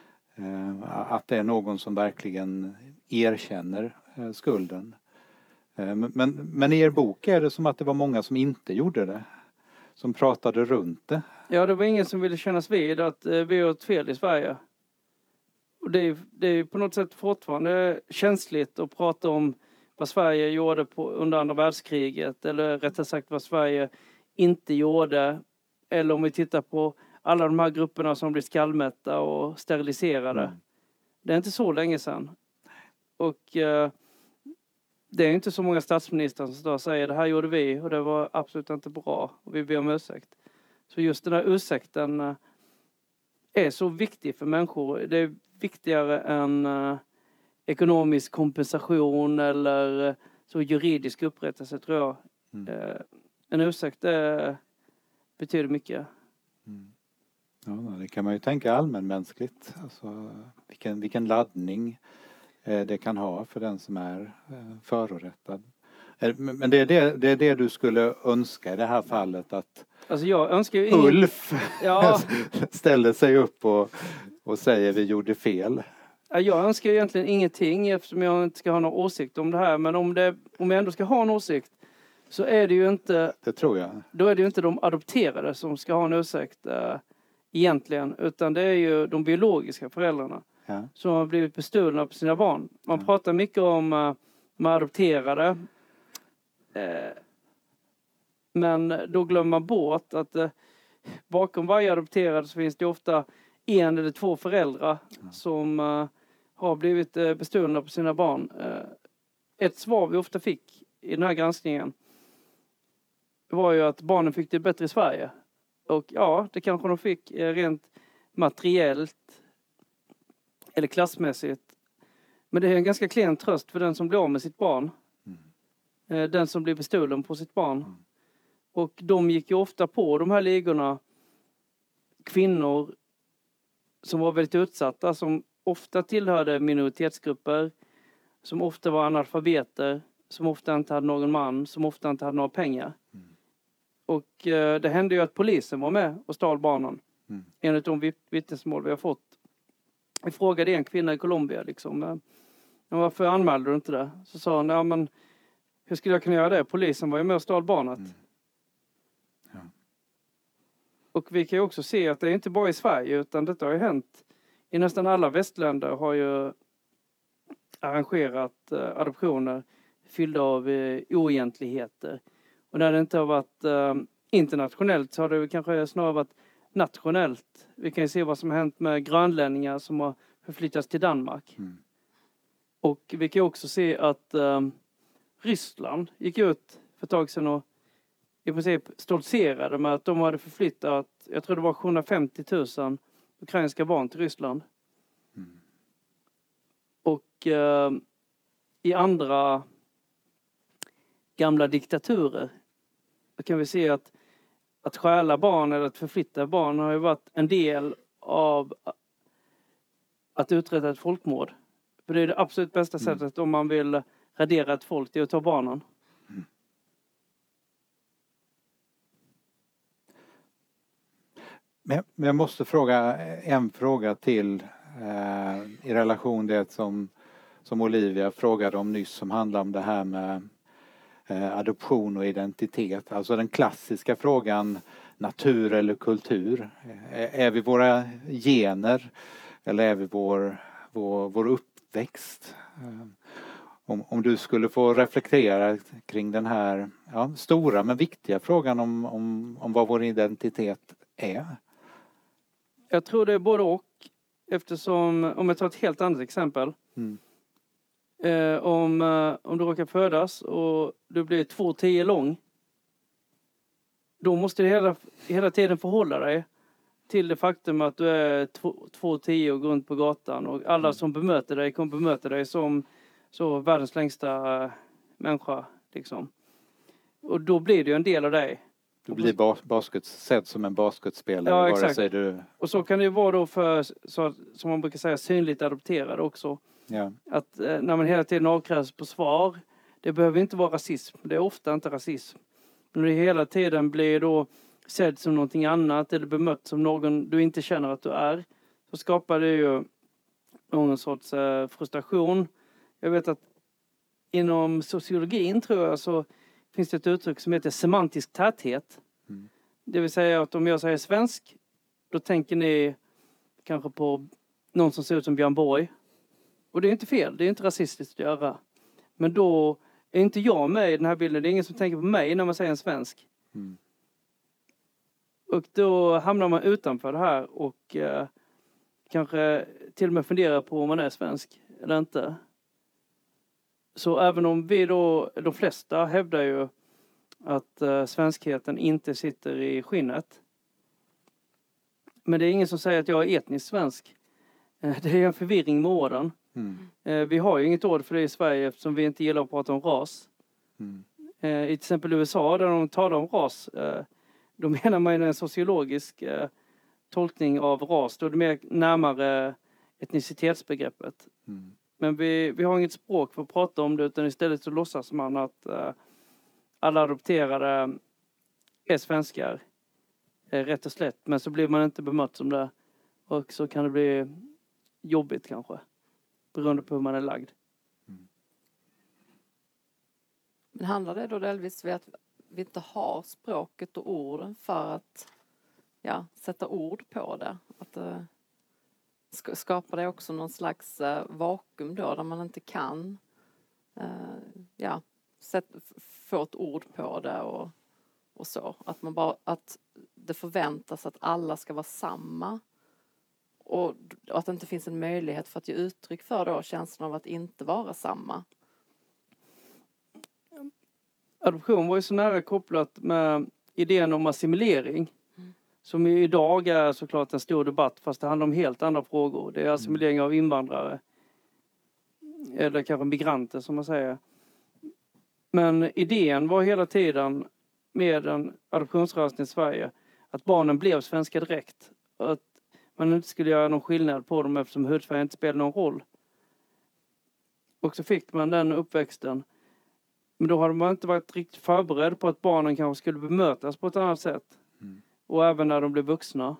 Eh, att det är någon som verkligen erkänner eh, skulden. Eh, men, men i er bok är det som att det var många som inte gjorde det. Som pratade runt det. Ja, det var ingen som ville kännas vid att eh, vi har gjort fel i Sverige. Och det är, det är på något sätt fortfarande känsligt att prata om vad Sverige gjorde på, under andra världskriget. Eller rättare sagt vad Sverige inte gjorde. Eller om vi tittar på alla de här grupperna som blir skallmätta och steriliserade. Mm. Det är inte så länge sedan. Och eh, det är inte så många statsministrar som står och säger det här gjorde vi och det var absolut inte bra. Och vi ber om ursäkt. Så just den här ursäkten eh, är så viktig för människor. Det är viktigare än eh, ekonomisk kompensation eller eh, så juridisk upprättelse tror jag. Mm. Eh, en ursäkt eh, betyder mycket. Mm. Ja, det kan man ju tänka allmänmänskligt. Alltså, vilken, vilken laddning eh, det kan ha för den som är eh, förorättad. Eh, men det är det, det är det du skulle önska i det här fallet att alltså jag önskar ju ingen... Ulf ja. ställer sig upp och, och säger vi gjorde fel. Jag önskar egentligen ingenting eftersom jag inte ska ha någon åsikt om det här. Men om, det, om jag ändå ska ha en åsikt så är det ju inte... Det tror jag. Då är det ju inte de adopterade som ska ha en ursäkt äh, egentligen. Utan det är ju de biologiska föräldrarna. Ja. Som har blivit bestulna på sina barn. Man ja. pratar mycket om äh, med adopterade. Äh, men då glömmer man bort att äh, bakom varje adopterad så finns det ofta en eller två föräldrar ja. som äh, har blivit äh, bestulna på sina barn. Äh, ett svar vi ofta fick i den här granskningen var ju att barnen fick det bättre i Sverige. Och ja, det kanske de fick äh, rent materiellt eller klassmässigt. Men det är en ganska klen tröst för den som blir av med sitt barn. Mm. Äh, den som blir bestulen på sitt barn. Mm. Och de gick ju ofta på de här ligorna. Kvinnor som var väldigt utsatta, som ofta tillhörde minoritetsgrupper, som ofta var analfabeter, som ofta inte hade någon man, som ofta inte hade några pengar. Mm. Och eh, det hände ju att polisen var med och stal barnen. Mm. Enligt de vittnesmål vi har fått. Vi frågade en kvinna i Colombia liksom, eh, varför anmälde du inte det? Så sa hon, ja men hur skulle jag kunna göra det? Polisen var ju med och stal barnet. Mm. Ja. Och vi kan ju också se att det är inte bara i Sverige utan detta har ju hänt. I nästan alla västländer har ju arrangerat eh, adoptioner fyllda av eh, oegentligheter. Och när det inte har varit eh, internationellt så har det kanske snarare varit nationellt. Vi kan ju se vad som har hänt med grönlänningar som har förflyttas till Danmark. Mm. Och vi kan också se att eh, Ryssland gick ut för ett tag sedan och i princip stoltserade med att de hade förflyttat, jag tror det var sjuhundrafemtio tusen ukrainska barn till Ryssland. Mm. Och eh, i andra gamla diktaturer då kan vi se att att stjäla barn eller att förflytta barn har ju varit en del av att uträtta ett folkmord. För det är det absolut bästa Mm. sättet om man vill radera ett folk, det är att ta barnen. Mm. Men men jag måste fråga en fråga till eh, i relation till det som, som Olivia frågade om nyss som handlar om det här med eh, adoption och identitet. Alltså den klassiska frågan natur eller kultur. Eh, är vi våra gener eller är vi vår, vår, vår uppväxt? Eh, om, om du skulle få reflektera kring den här ja, stora men viktiga frågan om, om, om vad vår identitet är. Jag tror det är både och. Eftersom, om jag tar ett helt annat exempel. Mm. Eh, om, eh, om du råkar födas och du blir två komma tio lång. Då måste du hela, hela tiden förhålla dig till det faktum att du är två komma tio och går runt på gatan. Och alla Mm. som bemöter dig kommer bemöta dig som så världens längsta äh, människa. Liksom. Och då blir det ju en del av dig. Du blir bas- basket, sedd som en basketspelare. Ja, vare exakt. sig du, Och så kan det ju vara då för, så, som man brukar säga, synligt adopterad också. ja. Att eh, när man hela tiden avkrävs på svar, det behöver inte vara rasism. Det är ofta inte rasism. Men det hela tiden blir då sedd som någonting annat eller bemött som någon du inte känner att du är. Så skapar det ju någon sorts eh, frustration. Jag vet att inom sociologin tror jag så finns det ett uttryck som heter semantisk täthet. Mm. Det vill säga att om jag säger svensk, då tänker ni kanske på någon som ser ut som Björn Borg. Och det är inte fel, det är inte rasistiskt att göra. Men då är inte jag med i den här bilden. Det är ingen som tänker på mig när man säger en svensk. Mm. Och då hamnar man utanför det här och eh, kanske till och med funderar på om man är svensk eller inte. Så även om vi då, de flesta hävdar ju att eh, svenskheten inte sitter i skinnet. Men det är ingen som säger att jag är etnisk svensk. Eh, det är en förvirring med orden. Mm. Eh, vi har ju inget ord för det i Sverige eftersom vi inte gillar att prata om ras. Mm. Eh, I till exempel U S A där de talar om ras, eh, då menar man ju en sociologisk eh, tolkning av ras. Då är det mer närmare etnicitetsbegreppet. Mm. Men vi, vi har inget språk för att prata om det utan istället så låtsas man att eh, alla adopterade är svenskar. Eh, rätt och slätt. Men så blir man inte bemött som det. Och så kan det bli jobbigt kanske. Beroende på hur man är lagd. Men handlar det då delvis om att vi inte har språket och orden för att ja, sätta ord på det? Att det sk- skapar det också någon slags eh, vakuum då där man inte kan eh, ja, sätt, f- få ett ord på det och, och så. Att, man bara, att det förväntas att alla ska vara samma. Och att det inte finns en möjlighet för att ge uttryck för då känslan av att inte vara samma. Adoption var ju så nära kopplat med idén om assimilering. Mm. Som ju idag är såklart en stor debatt fast det handlar om helt andra frågor. Det är assimilering av invandrare. Eller kanske migranter som man säger. Men idén var hela tiden med en adoptionsrörelse i Sverige att barnen blev svenska direkt. Att man inte skulle göra någon skillnad på dem eftersom hudfärg inte spelade någon roll. Och så fick man den uppväxten. Men då hade man inte varit riktigt förberedd på att barnen kanske skulle bemötas på ett annat sätt. Mm. Och även när de blev vuxna.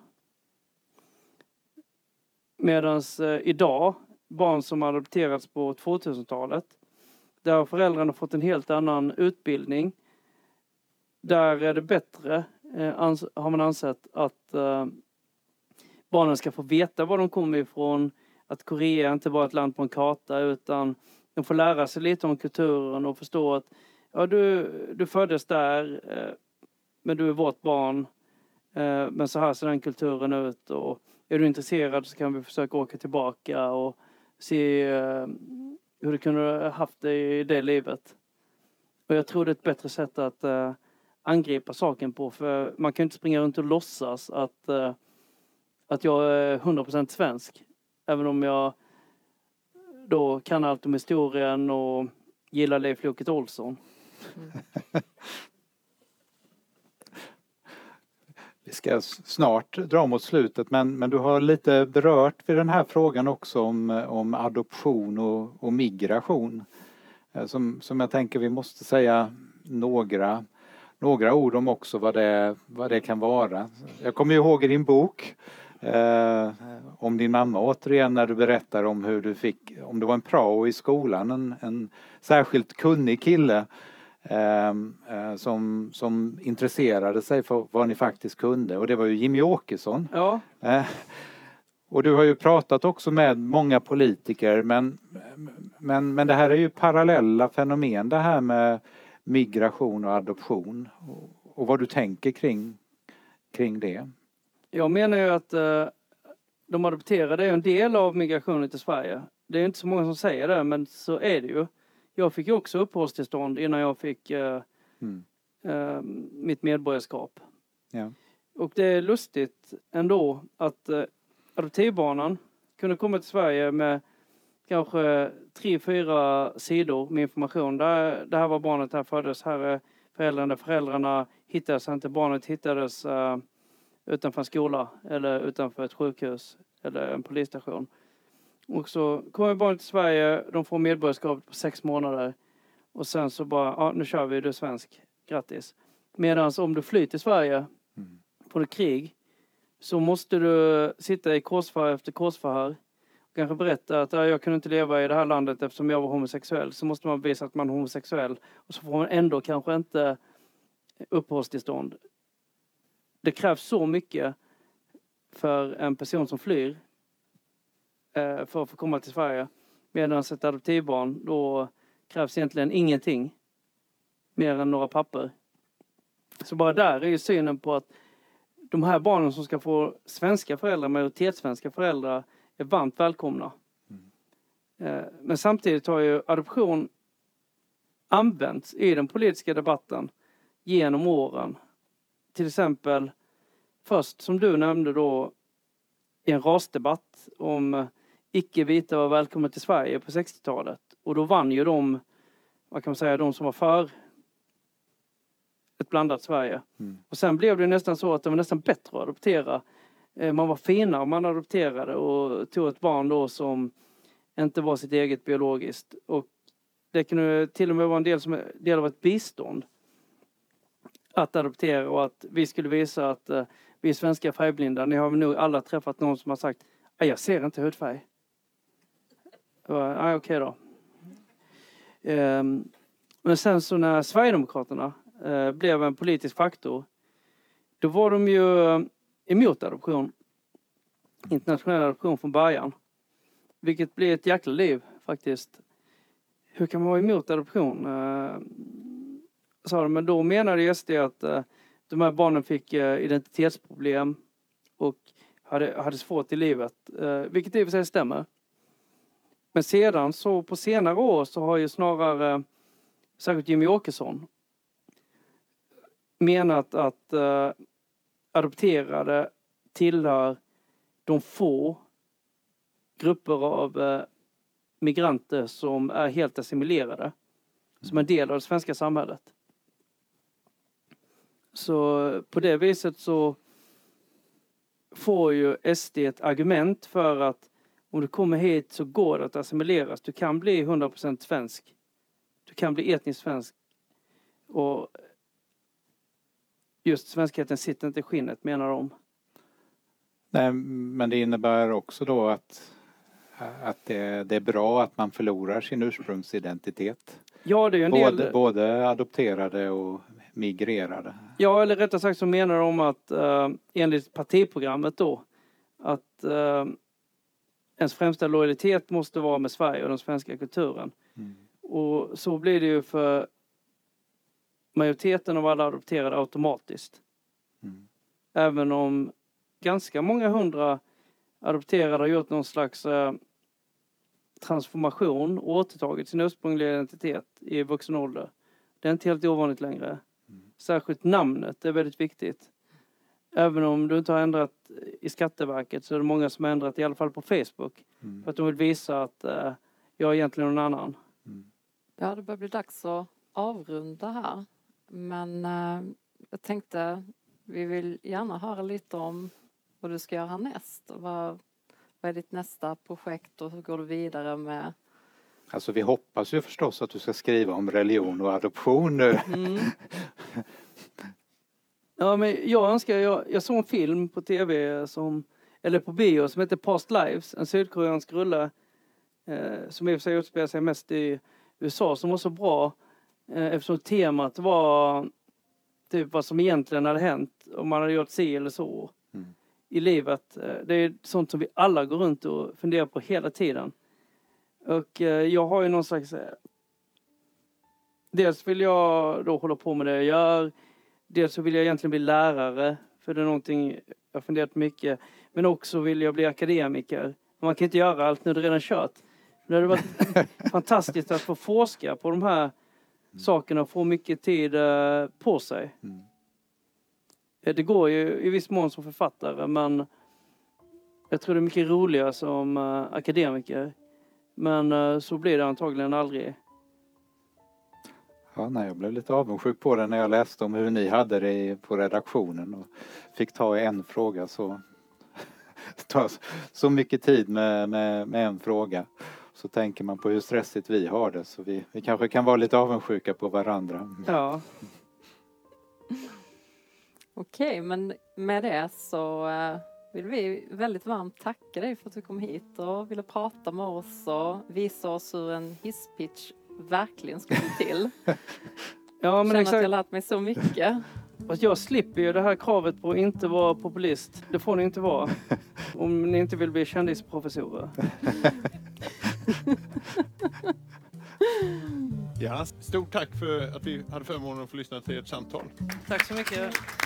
Medan eh, idag, barn som adopterats på tvåtusentalet, där har föräldrarna fått en helt annan utbildning. Där är det bättre, eh, ans- har man ansett, att eh, barnen ska få veta var de kommer ifrån. Att Korea inte bara är ett land på en karta utan de får lära sig lite om kulturen och förstå att ja, du, du föddes där eh, men du är vårt barn. Eh, men så här ser den kulturen ut och är du intresserad så kan vi försöka åka tillbaka och se uh, hur du kunde ha haft det i det livet. Och jag tror det är ett bättre sätt att uh, angripa saken på. För man kan inte springa runt och låtsas att, uh, att jag är hundra procent svensk. Även om jag då kan allt om historien och gillar Leif Loket Olsson. Mm. Vi ska snart dra mot slutet, men, men du har lite berört vid den här frågan också om, om adoption och, och migration. Som, som jag tänker vi måste säga några, några ord om också vad det, vad det kan vara. Jag kommer ihåg i din bok eh, om din mamma återigen när du berättar om hur du fick, om det var en prao i skolan, en, en särskilt kunnig kille Eh, eh, som, som intresserade sig för vad ni faktiskt kunde, och det var ju Jimmy Åkesson. Ja. Eh, och du har ju pratat också med många politiker, men, men, men det här är ju parallella fenomen, det här med migration och adoption, och, och vad du tänker kring, kring det. Jag menar ju att eh, de adopterade är en del av migrationen till Sverige. Det är inte så många som säger det, men så är det ju. Jag fick ju också uppehållstillstånd innan jag fick uh, Mm. uh, mitt medborgarskap. Ja. Och det är lustigt ändå att uh, adoptivbarnen kunde komma till Sverige med kanske tre, fyra sidor med information. Där, det här var barnet, här föddes, här är föräldrarna. Föräldrarna hittades inte, barnet hittades uh, utanför en skola eller utanför ett sjukhus eller en polisstation. Och så kommer barnet till Sverige, de får medborgarskap på sex månader. Och sen så bara, ja nu kör vi, du är svensk, grattis. Medan om du flyr till Sverige Mm. på det krig, så måste du sitta i korsförhör efter korsförhör. Och kanske berätta att ja, jag kunde inte leva i det här landet eftersom jag var homosexuell. Så måste man visa att man är homosexuell. Och så får man ändå kanske inte uppehållstillstånd. Det krävs så mycket för en person som flyr för att få komma till Sverige. Medan ett adoptivbarn, då krävs egentligen ingenting mer än några papper. Så bara där är ju synen på att de här barnen som ska få svenska föräldrar, majoritetssvenska föräldrar, är varmt välkomna. Mm. Men samtidigt har ju adoption använts i den politiska debatten genom åren. Till exempel först, som du nämnde då, i en rasdebatt om icke-vita var välkomna till Sverige på sextiotalet. Och då vann ju de, vad kan man säga, de som var för ett blandat Sverige. Mm. Och sen blev det nästan så att det var nästan bättre att adoptera. Man var finare om man adopterade och tog ett barn då som inte var sitt eget biologiskt. Och det kunde till och med vara en del, som, del av ett bistånd att adoptera, och att vi skulle visa att uh, vi är svenska färgblinda. Ni har nog alla träffat någon som har sagt, jag ser inte hudfärg. Ja, okej då. Um, men sen så när Sverigedemokraterna uh, blev en politisk faktor, då var de ju uh, emot adoption. Internationell adoption från början. Vilket blev ett jäkla liv faktiskt. Hur kan man vara emot adoption? Uh, sa de, men då menade S D att uh, de här barnen fick uh, identitetsproblem och hade, hade svårt i livet. Uh, vilket i och för sig stämmer. Men sedan så på senare år så har ju snarare uh, särskilt Jimmy Åkesson menat att uh, adopterade tillhör de få grupper av uh, migranter som är helt assimilerade. Som en del av det svenska samhället. Så på det viset så får ju S D ett argument för att om du kommer hit så går det att assimileras. Du kan bli hundra procent svensk. Du kan bli etnisk svensk. Och just svenskheten sitter inte i skinnet, menar de. Nej, men det innebär också då att, att det, det är bra att man förlorar sin ursprungsidentitet. Ja, det är ju en både, del... både adopterade och migrerade. Ja, eller rättare sagt så menar de att uh, enligt partiprogrammet då att uh, ens främsta lojalitet måste vara med Sverige och den svenska kulturen. Mm. Och så blir det ju för majoriteten av alla adopterade automatiskt. Mm. Även om ganska många hundra adopterad har gjort någon slags eh, transformation och återtagit sin ursprungliga identitet i vuxen ålder. Det är inte helt ovanligt längre. Mm. Särskilt namnet är väldigt viktigt. Även om du inte har ändrat i Skatteverket så är det många som har ändrat i alla fall på Facebook. Mm. För att de vill visa att eh, jag är egentligen någon annan. Mm. Ja, det börjar bli dags att avrunda här. Men eh, jag tänkte, vi vill gärna höra lite om vad du ska göra härnäst. Vad, vad är ditt nästa projekt och hur går du vidare med? Alltså vi hoppas ju förstås att du ska skriva om religion och adoption nu. Mm. Ja, men jag önskar, jag, jag såg en film på tv som, eller på bio som heter Past Lives, en sydkoreansk rulle eh, som i och för sig utspelar sig mest i U S A, som var så bra eh, eftersom temat var typ vad som egentligen hade hänt om man hade gjort si eller så mm. i livet. Det är sånt som vi alla går runt och funderar på hela tiden. Och eh, jag har ju någon slags eh, dels vill jag då hålla på med det jag gör. Dels så vill jag egentligen bli lärare, för det är någonting jag har funderat mycket. Men också vill jag bli akademiker. Man kan inte göra allt nu, det är redan kört. Men det hade varit fantastiskt att få forska på de här mm. sakerna och få mycket tid uh, på sig. Mm. Det går ju i viss mån som författare, men jag tror det är mycket roligare som uh, akademiker. Men uh, så blir det antagligen aldrig. Ja, nej, jag blev lite avundsjuk på det när jag läste om hur ni hade det på redaktionen och fick ta en fråga så ta så mycket tid med, med, med en fråga. Så tänker man på hur stressigt vi har det, så vi, vi kanske kan vara lite avundsjuka på varandra. Ja. Okej, men med det så vill vi väldigt varmt tacka dig för att du kom hit och ville prata med oss och visa oss hur en hisspitch verkligen ska gå till. Ja, men känner exakt. Att jag har lärt mig så mycket. Fast jag slipper ju det här kravet på att inte vara populist. Det får ni inte vara. Om ni inte vill bli kändisprofessorer. Ja, stort tack för att vi hade förmånen att få lyssna till ert samtal. Tack så mycket.